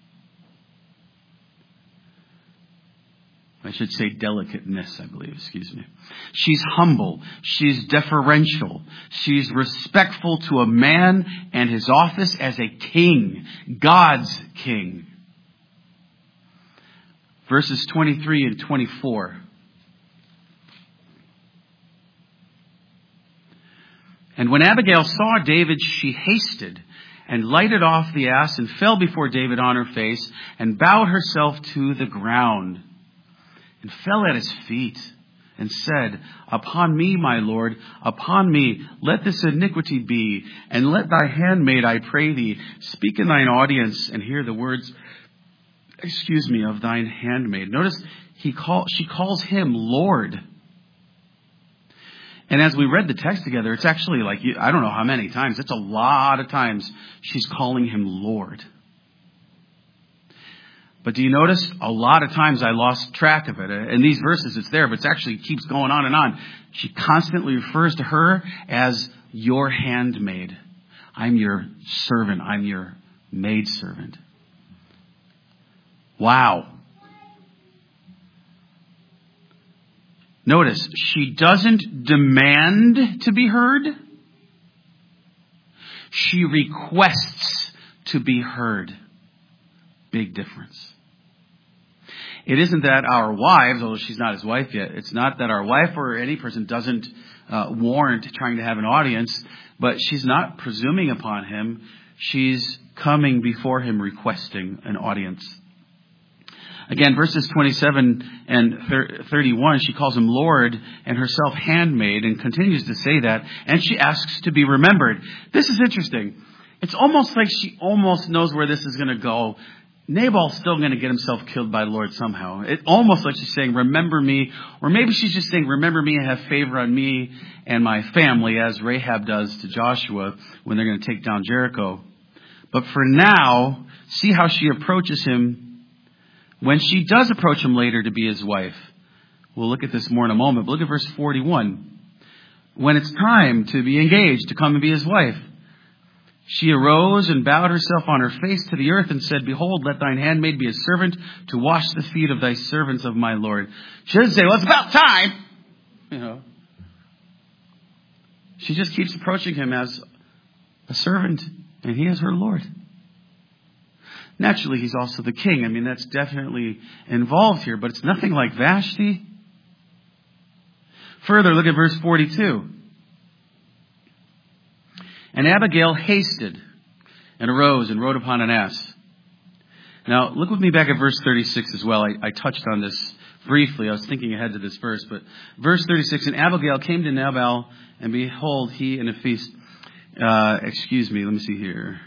I should say delicateness, I believe. Excuse me. She's humble. She's deferential. She's respectful to a man and his office as a king, God's king. Verses 23 and 24. And when Abigail saw David, she hasted and lighted off the ass and fell before David on her face and bowed herself to the ground and fell at his feet and said, Upon me, my Lord, upon me, let this iniquity be, and let thy handmaid, I pray thee, speak in thine audience and hear the words, of thine handmaid. Notice she calls him Lord. And as we read the text together, it's actually like, I don't know how many times, it's a lot of times she's calling him Lord. But do you notice a lot of times I lost track of it? In these verses it's there, but it actually keeps going on and on. She constantly refers to her as your handmaid. I'm your servant. I'm your maidservant. Wow. Notice, she doesn't demand to be heard. She requests to be heard. Big difference. It isn't that our wives, although she's not his wife yet, it's not that our wife or any person doesn't warrant trying to have an audience, but she's not presuming upon him. She's coming before him requesting an audience. Again, verses 27 and 31, she calls him Lord and herself handmaid and continues to say that. And she asks to be remembered. This is interesting. It's almost like she almost knows where this is going to go. Nabal's still going to get himself killed by the Lord somehow. It's almost like she's saying, remember me. Or maybe she's just saying, remember me and have favor on me and my family, as Rahab does to Joshua when they're going to take down Jericho. But for now, see how she approaches him when she does approach him later to be his wife. We'll look at this more in a moment. But look at verse 41. When it's time to be engaged, to come and be his wife, she arose and bowed herself on her face to the earth and said, Behold, let thine handmaid be a servant to wash the feet of thy servants of my Lord. She doesn't say, well, it's about time. She just keeps approaching him as a servant, and he is her Lord. Naturally, he's also the king. I mean, that's definitely involved here, but it's nothing like Vashti. Further, look at verse 42. And Abigail hasted and arose and rode upon an ass. Now, look with me back at verse 36 as well. I touched on this briefly. I was thinking ahead to this verse, but verse 36, and Abigail came to Nabal, and behold, he in a feast. Let me see here.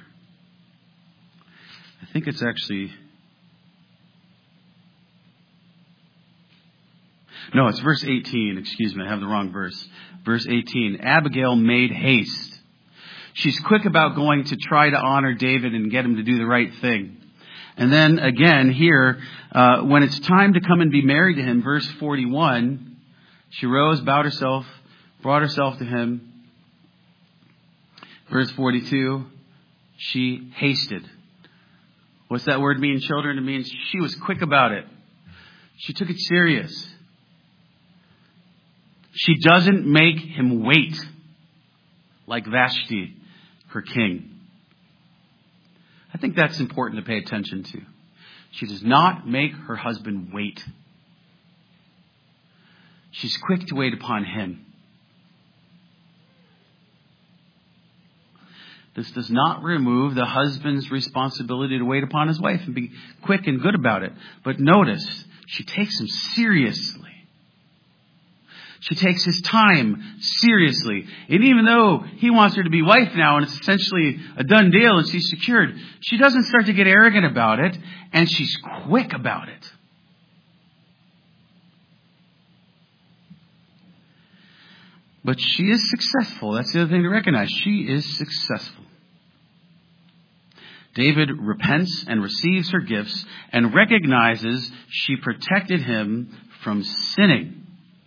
I think it's actually... No, it's verse 18. I have the wrong verse. Verse 18. Abigail made haste. She's quick about going to try to honor David and get him to do the right thing. And then again here, when it's time to come and be married to him, verse 41, she rose, bowed herself, brought herself to him. Verse 42, she hasted. What's that word mean, children? It means she was quick about it. She took it serious. She doesn't make him wait like Vashti, her king. I think that's important to pay attention to. She does not make her husband wait. She's quick to wait upon him. This does not remove the husband's responsibility to wait upon his wife and be quick and good about it. But notice, she takes him seriously. She takes his time seriously. And even though he wants her to be wife now and it's essentially a done deal and she's secured, she doesn't start to get arrogant about it, and she's quick about it. But she is successful. That's the other thing to recognize. She is successful. David repents and receives her gifts and recognizes she protected him from sinning.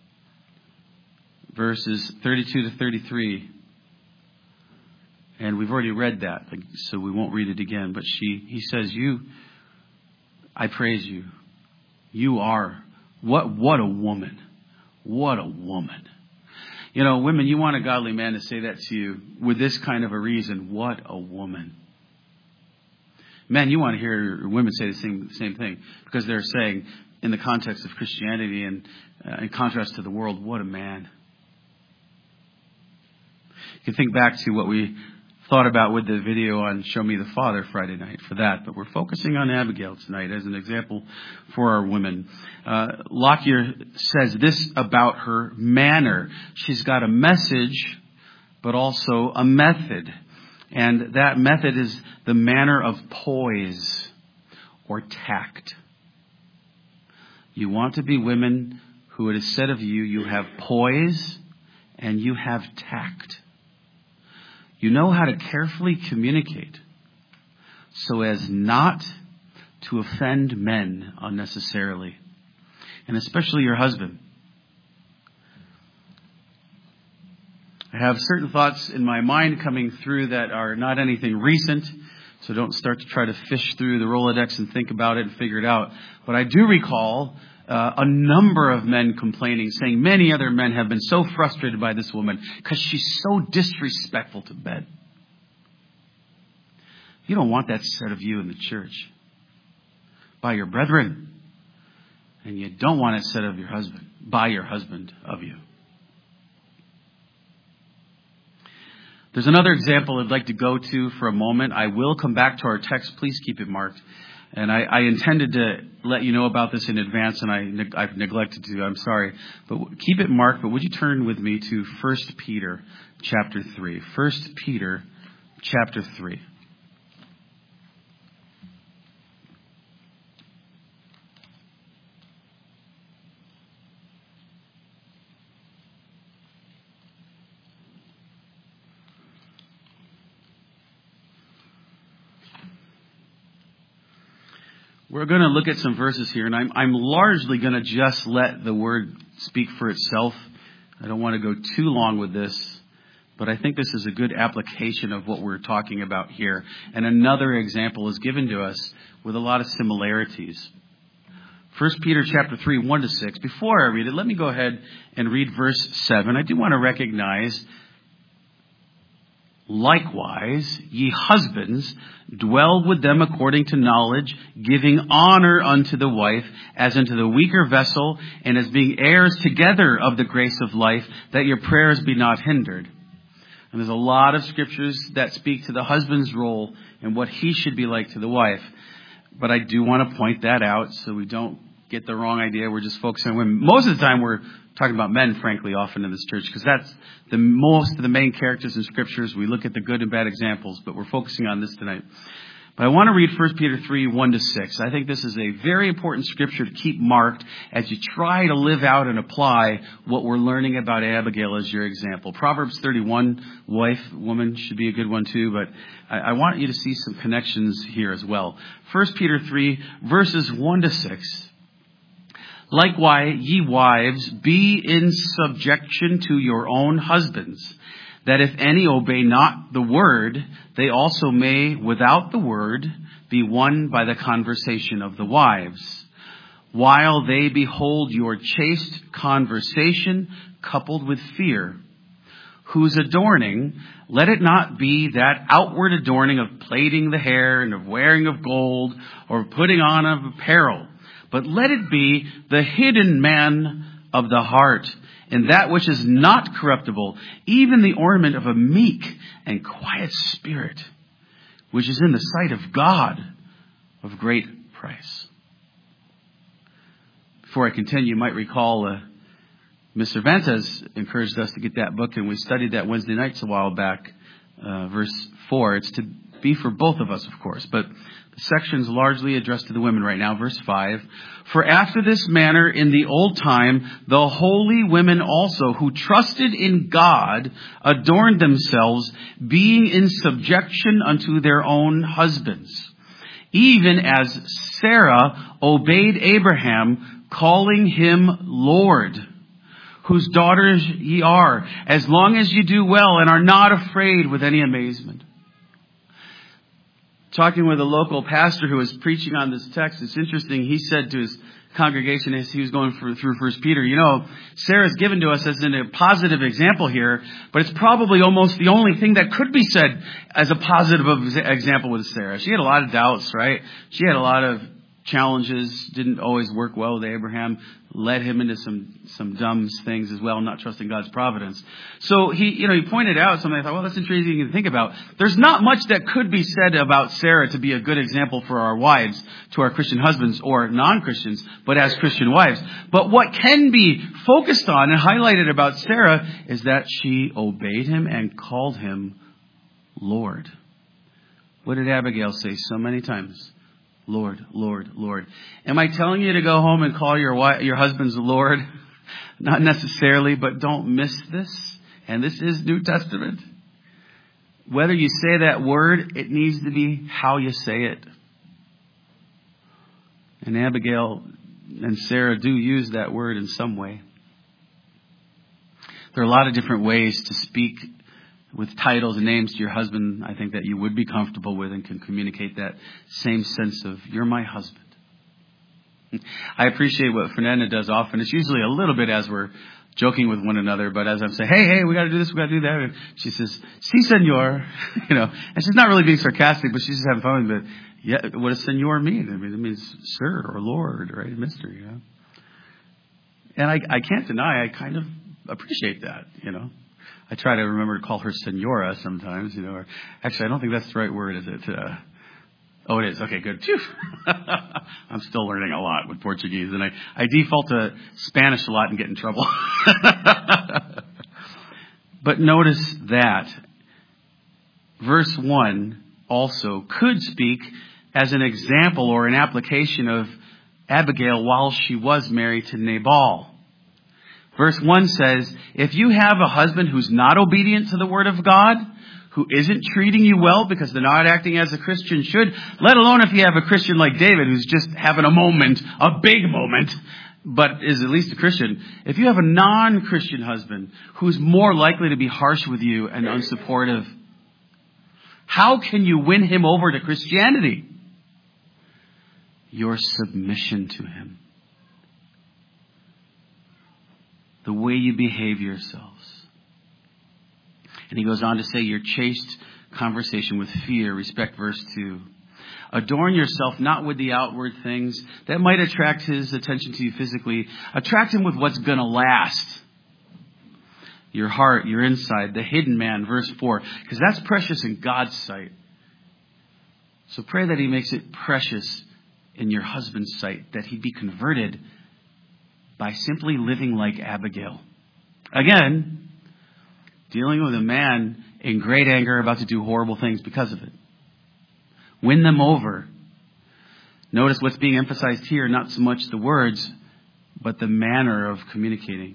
Verses 32 to 33. And we've already read that, so we won't read it again. But he says, I praise you. You are, what a woman. What a woman. You know, women, you want a godly man to say that to you with this kind of a reason. What a woman. Men, you want to hear women say the same thing, because they're saying, in the context of Christianity and in contrast to the world, what a man. You can think back to what we thought about with the video on Show Me the Father Friday night for that, but we're focusing on Abigail tonight as an example for our women. Lockyer says this about her manner. She's got a message, but also a method. And that method is the manner of poise or tact. You want to be women who it is said of you, you have poise and you have tact. You know how to carefully communicate so as not to offend men unnecessarily, and especially your husband. I have certain thoughts in my mind coming through that are not anything recent, so don't start to try to fish through the Rolodex and think about it and figure it out. But I do recall a number of men complaining, saying many other men have been so frustrated by this woman because she's so disrespectful to bed. You don't want that said of you in the church by your brethren. And you don't want it said of your husband, by your husband of you. There's another example I'd like to go to for a moment. I will come back to our text. Please keep it marked. And I intended to let you know about this in advance, and I've neglected to. I'm sorry. But keep it marked. But would you turn with me to 1 Peter chapter 3. 1 Peter chapter 3. We're going to look at some verses here, and I'm largely going to just let the word speak for itself. I don't want to go too long with this, but I think this is a good application of what we're talking about here. And another example is given to us with a lot of similarities. 1 Peter chapter 3, 1 to 6. Before I read it, let me go ahead and read verse 7. I do want to recognize, likewise, ye husbands, dwell with them according to knowledge, giving honor unto the wife as unto the weaker vessel, and as being heirs together of the grace of life, that your prayers be not hindered. And there's a lot of scriptures that speak to the husband's role and what he should be like to the wife. But I do want to point that out so we don't get the wrong idea. We're just focusing on women. Most of the time we're talking about men, frankly, often in this church, because that's most of the main characters in scriptures. We look at the good and bad examples, but we're focusing on this tonight. But I want to read 1 Peter 3, 1 to 6. I think this is a very important scripture to keep marked as you try to live out and apply what we're learning about Abigail as your example. Proverbs 31, woman should be a good one too, but I want you to see some connections here as well. 1 Peter 3, verses 1 to 6. Likewise, ye wives, be in subjection to your own husbands, that if any obey not the word, they also may, without the word, be won by the conversation of the wives, while they behold your chaste conversation coupled with fear, whose adorning, let it not be that outward adorning of plaiting the hair and of wearing of gold or putting on of apparel, but let it be the hidden man of the heart, and that which is not corruptible, even the ornament of a meek and quiet spirit, which is in the sight of God of great price. Before I continue, you might recall Ms. Cervantes encouraged us to get that book, and we studied that Wednesday nights a while back, verse 4. It's to be for both of us, of course. But the section's largely addressed to the women right now. Verse 5. For after this manner in the old time, the holy women also who trusted in God adorned themselves, being in subjection unto their own husbands. Even as Sarah obeyed Abraham, calling him Lord, whose daughters ye are, as long as you do well and are not afraid with any amazement. Talking with a local pastor who was preaching on this text, it's interesting. He said to his congregation as he was going through 1 Peter, Sarah's given to us as a positive example here, but it's probably almost the only thing that could be said as a positive example with Sarah. She had a lot of doubts, right? She had a lot of challenges, didn't always work well with Abraham, led him into some dumb things as well, not trusting God's providence. So he pointed out something. I thought, well, that's intriguing to think about. There's not much that could be said about Sarah to be a good example for our wives, to our Christian husbands or non-Christians, but as Christian wives. But what can be focused on and highlighted about Sarah is that she obeyed him and called him Lord. What did Abigail say so many times? Lord, Lord, Lord. Am I telling you to go home and call your husband's Lord? Not necessarily, but don't miss this. And this is New Testament. Whether you say that word, it needs to be how you say it. And Abigail and Sarah do use that word in some way. There are a lot of different ways to speak with titles and names to your husband, I think that you would be comfortable with and can communicate that same sense of, you're my husband. I appreciate what Fernanda does often. It's usually a little bit as we're joking with one another, but as I'm saying, hey, we got to do this, we got to do that. And she says, si, senor, and she's not really being sarcastic, but she's just having fun with it. Yeah, what does senor mean? I mean, it means sir or lord, right? Mister, And I can't deny, I kind of appreciate that, I try to remember to call her senora sometimes, or actually I don't think that's the right word, is it? Oh, it is. Okay, good. Phew. I'm still learning a lot with Portuguese, and I default to Spanish a lot and get in trouble. But notice that verse 1 also could speak as an example or an application of Abigail while she was married to Nabal. Verse 1 says, if you have a husband who's not obedient to the word of God, who isn't treating you well because they're not acting as a Christian should, let alone if you have a Christian like David who's just having a moment, a big moment, but is at least a Christian. If you have a non-Christian husband who's more likely to be harsh with you and unsupportive, how can you win him over to Christianity? Your submission to him. The way you behave yourselves. And he goes on to say your chaste conversation with fear. Respect verse 2. Adorn yourself not with the outward things that might attract his attention to you physically. Attract him with what's going to last. Your heart, your inside, the hidden man, verse 4. Because that's precious in God's sight. So pray that he makes it precious in your husband's sight. That he be converted by simply living like Abigail. Again, dealing with a man in great anger about to do horrible things because of it. Win them over. Notice what's being emphasized here, not so much the words, but the manner of communicating.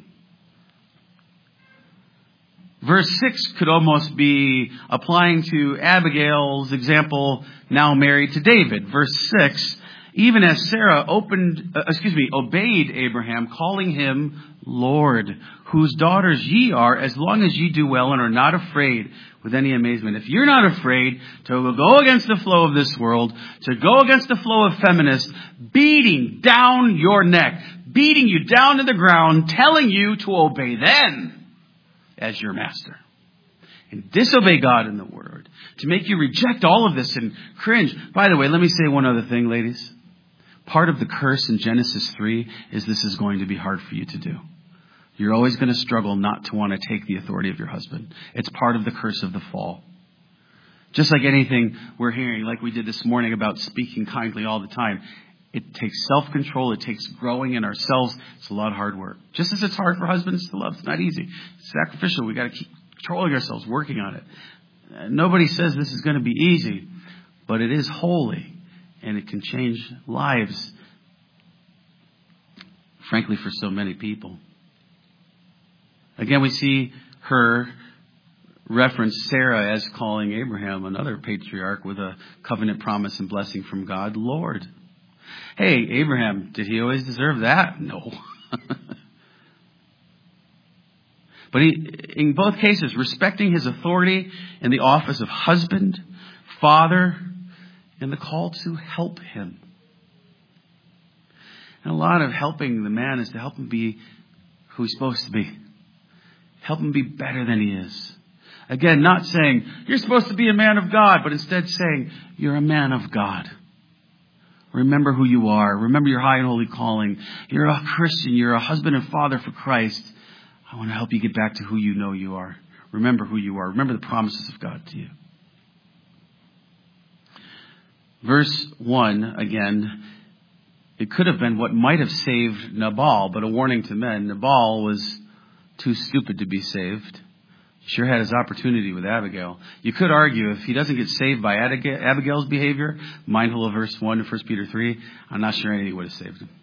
Verse 6 could almost be applying to Abigail's example, now married to David. Verse 6, even as Sarah obeyed Abraham, calling him Lord, whose daughters ye are, as long as ye do well and are not afraid with any amazement. If you're not afraid to go against the flow of this world, to go against the flow of feminists, beating down your neck, beating you down to the ground, telling you to obey them as your master. And disobey God in the word, to make you reject all of this and cringe. By the way, let me say one other thing, ladies. Part of the curse in Genesis 3 is this is going to be hard for you to do. You're always going to struggle not to want to take the authority of your husband. It's part of the curse of the fall. Just like anything we're hearing, like we did this morning about speaking kindly all the time. It takes self-control. It takes growing in ourselves. It's a lot of hard work. Just as it's hard for husbands to love. It's not easy. It's sacrificial. We got to keep controlling ourselves, working on it. Nobody says this is going to be easy. but it is holy, and it can change lives, frankly, for so many people. Again, we see her reference Sarah as calling Abraham, another patriarch with a covenant promise and blessing from God, Lord. Hey, Abraham, did he always deserve that? No. But in both cases, respecting his authority in the office of husband, father, and the call to help him. And a lot of helping the man is to help him be who he's supposed to be. Help him be better than he is. Again, not saying, you're supposed to be a man of God, but instead saying, you're a man of God. Remember who you are. Remember your high and holy calling. You're a Christian. You're a husband and father for Christ. I want to help you get back to who you know you are. Remember who you are. Remember the promises of God to you. Verse 1, again, it could have been what might have saved Nabal, but a warning to men. Nabal was too stupid to be saved. He sure had his opportunity with Abigail. You could argue if he doesn't get saved by Abigail's behavior, mindful of verse 1 of 1 Peter 3, I'm not sure anything would have saved him.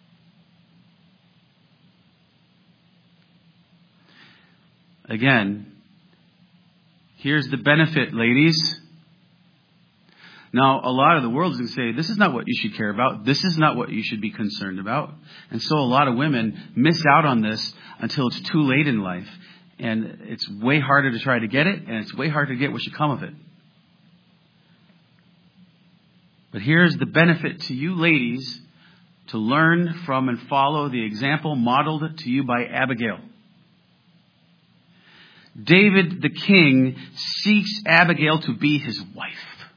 Again, here's the benefit, ladies. Now, a lot of the world is going to say, this is not what you should care about. This is not what you should be concerned about. And so a lot of women miss out on this until it's too late in life. And it's way harder to try to get it, and it's way harder to get what should come of it. But here's the benefit to you ladies to learn from and follow the example modeled to you by Abigail. David the king seeks Abigail to be his wife.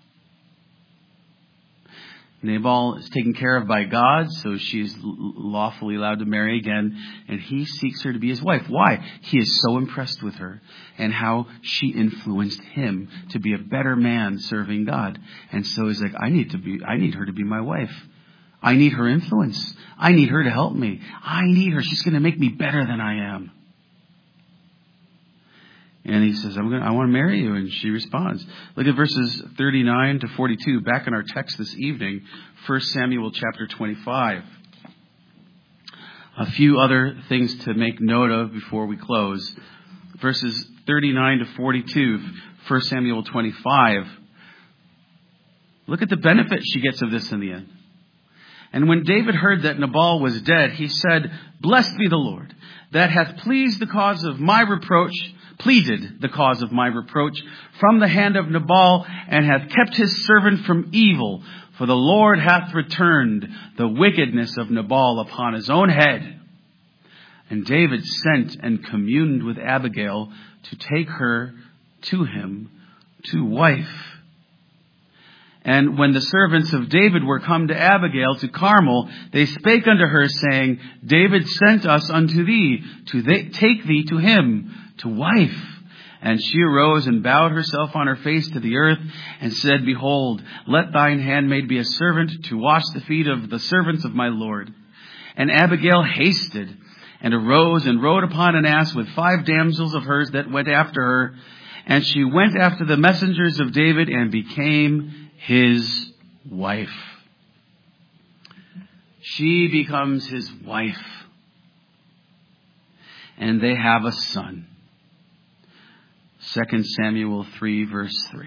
Nabal is taken care of by God, so she is lawfully allowed to marry again, and he seeks her to be his wife. Why? He is so impressed with her and how she influenced him to be a better man serving God. And so he's like, I need her to be my wife. I need her influence. I need her to help me. I need her. She's going to make me better than I am. And he says, I want to marry you. And she responds. Look at verses 39 to 42. Back in our text this evening, 1 Samuel chapter 25. A few other things to make note of before we close. Verses 39 to 42, 1 Samuel 25. Look at the benefit she gets of this in the end. And when David heard that Nabal was dead, he said, Blessed be the Lord, that hath pleaded the cause of my reproach from the hand of Nabal, and hath kept his servant from evil. For the Lord hath returned the wickedness of Nabal upon his own head. And David sent and communed with Abigail to take her to him to wife. And when the servants of David were come to Abigail to Carmel, they spake unto her, saying, David sent us unto thee to take thee to him to wife. And she arose and bowed herself on her face to the earth, and said, Behold, let thine handmaid be a servant to wash the feet of the servants of my Lord. And Abigail hasted, and arose and rode upon an ass with 5 damsels of hers that went after her. And she went after the messengers of David, and became his wife. She becomes his wife. And they have a son. 2 Samuel 3 verse 3.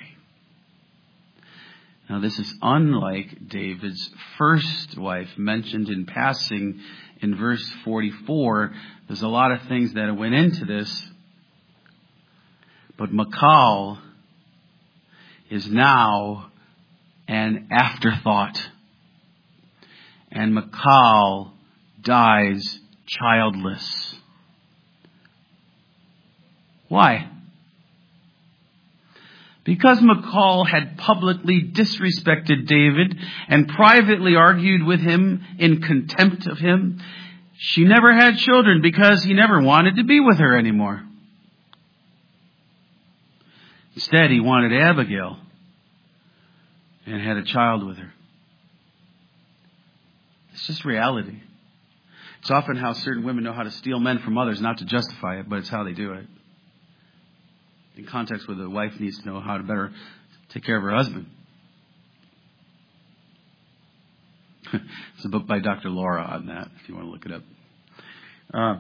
Now this is unlike David's first wife mentioned in passing in verse 44. There's a lot of things that went into this. But Michal is now an afterthought. And Michal dies childless. Why? Because Michal had publicly disrespected David and privately argued with him in contempt of him, she never had children because he never wanted to be with her anymore. Instead, he wanted Abigail and had a child with her. It's just reality. It's often how certain women know how to steal men from others, not to justify it, but it's how they do it. In context where the wife needs to know how to better take care of her husband. It's a book by Dr. Laura on that, if you want to look it up.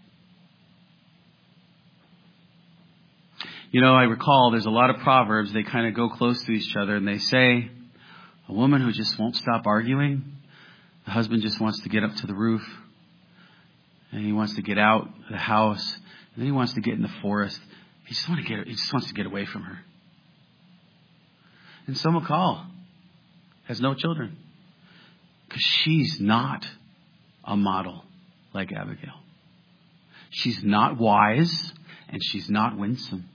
I recall there's a lot of proverbs, they kind of go close to each other, and they say, a woman who just won't stop arguing, the husband just wants to get up to the roof, and he wants to get out of the house, and then he wants to get in the forest. He just wants to get away from her. And so Michal has no children, because she's not a model like Abigail. She's not wise, and she's not winsome.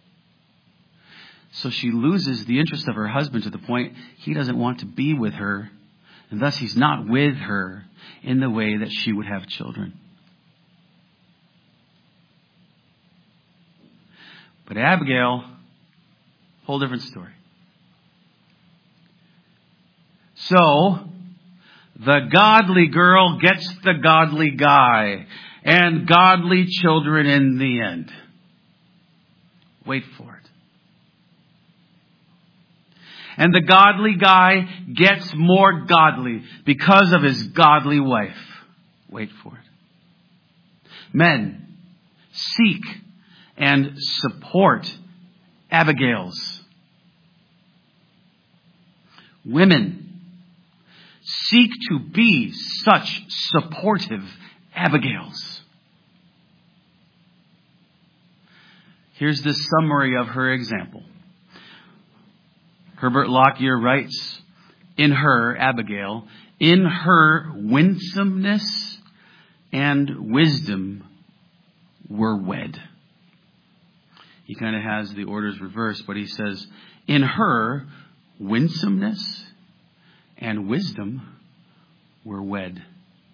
So she loses the interest of her husband to the point he doesn't want to be with her, and thus he's not with her in the way that she would have children. But Abigail, whole different story. So, the godly girl gets the godly guy and godly children in the end. Wait for it. And the godly guy gets more godly because of his godly wife. Wait for it. Men, seek and support Abigails. Women, seek to be such supportive Abigails. Here's the summary of her example. Herbert Lockyer writes, in her, Abigail, in her winsomeness and wisdom were wed. He kind of has the orders reversed, but he says, in her winsomeness and wisdom were wed.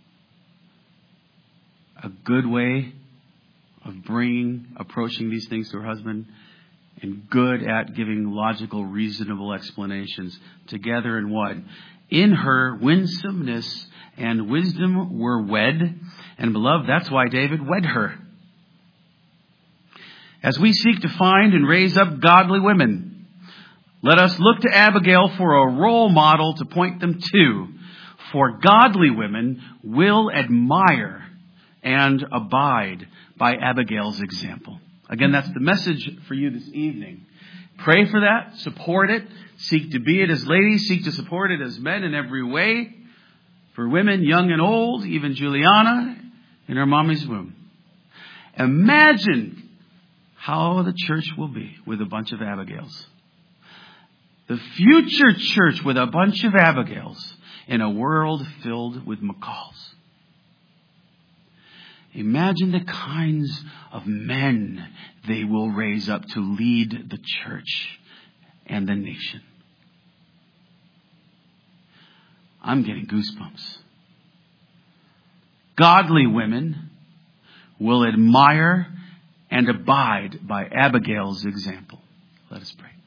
A good way of approaching these things to her husband, and good at giving logical, reasonable explanations together in one. In her winsomeness and wisdom were wed. And beloved, that's why David wed her. As we seek to find and raise up godly women, let us look to Abigail for a role model to point them to. For godly women will admire and abide by Abigail's example. Again, that's the message for you this evening. Pray for that. Support it. Seek to be it as ladies. Seek to support it as men in every way. For women, young and old, even Juliana in her mommy's womb. Imagine how the church will be with a bunch of Abigails. The future church with a bunch of Abigails in a world filled with Michals. Imagine the kinds of men they will raise up to lead the church and the nation. I'm getting goosebumps. Godly women will admire and abide by Abigail's example. Let us pray.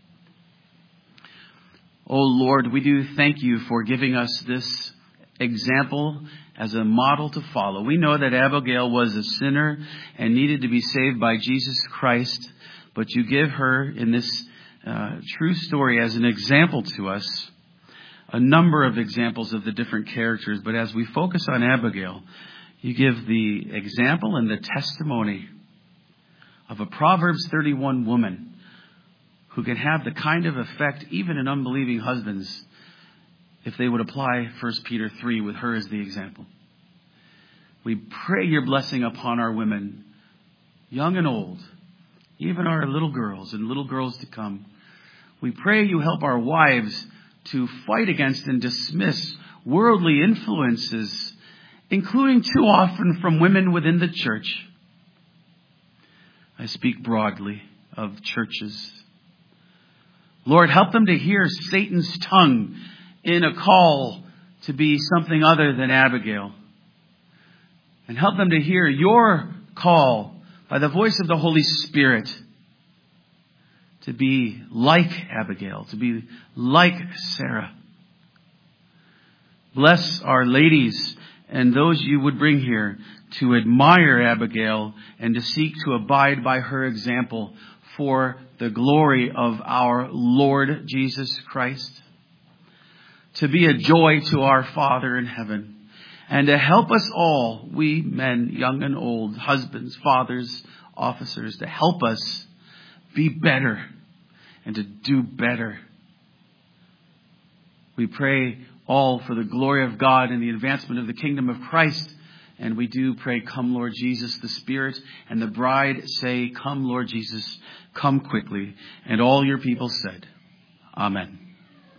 Oh Lord, we do thank you for giving us this example as a model to follow. We know that Abigail was a sinner and needed to be saved by Jesus Christ, but you give her in this true story as an example to us, a number of examples of the different characters. But as we focus on Abigail, you give the example and the testimony of a Proverbs 31 woman who can have the kind of effect even in unbelieving husbands if they would apply 1 Peter 3 with her as the example. We pray your blessing upon our women, young and old, even our little girls and little girls to come. We pray you help our wives to fight against and dismiss worldly influences, including too often from women within the church. I speak broadly of churches. Lord, help them to hear Satan's tongue in a call to be something other than Abigail. And help them to hear your call by the voice of the Holy Spirit to be like Abigail, to be like Sarah. Bless our ladies and those you would bring here to admire Abigail and to seek to abide by her example for the glory of our Lord Jesus Christ. to be a joy to our Father in heaven, and to help us all, we men, young and old, husbands, fathers, officers, to help us be better and to do better. We pray all for the glory of God and the advancement of the kingdom of Christ. And we do pray, come Lord Jesus, the Spirit and the bride say, come Lord Jesus, come quickly. And all your people said, Amen.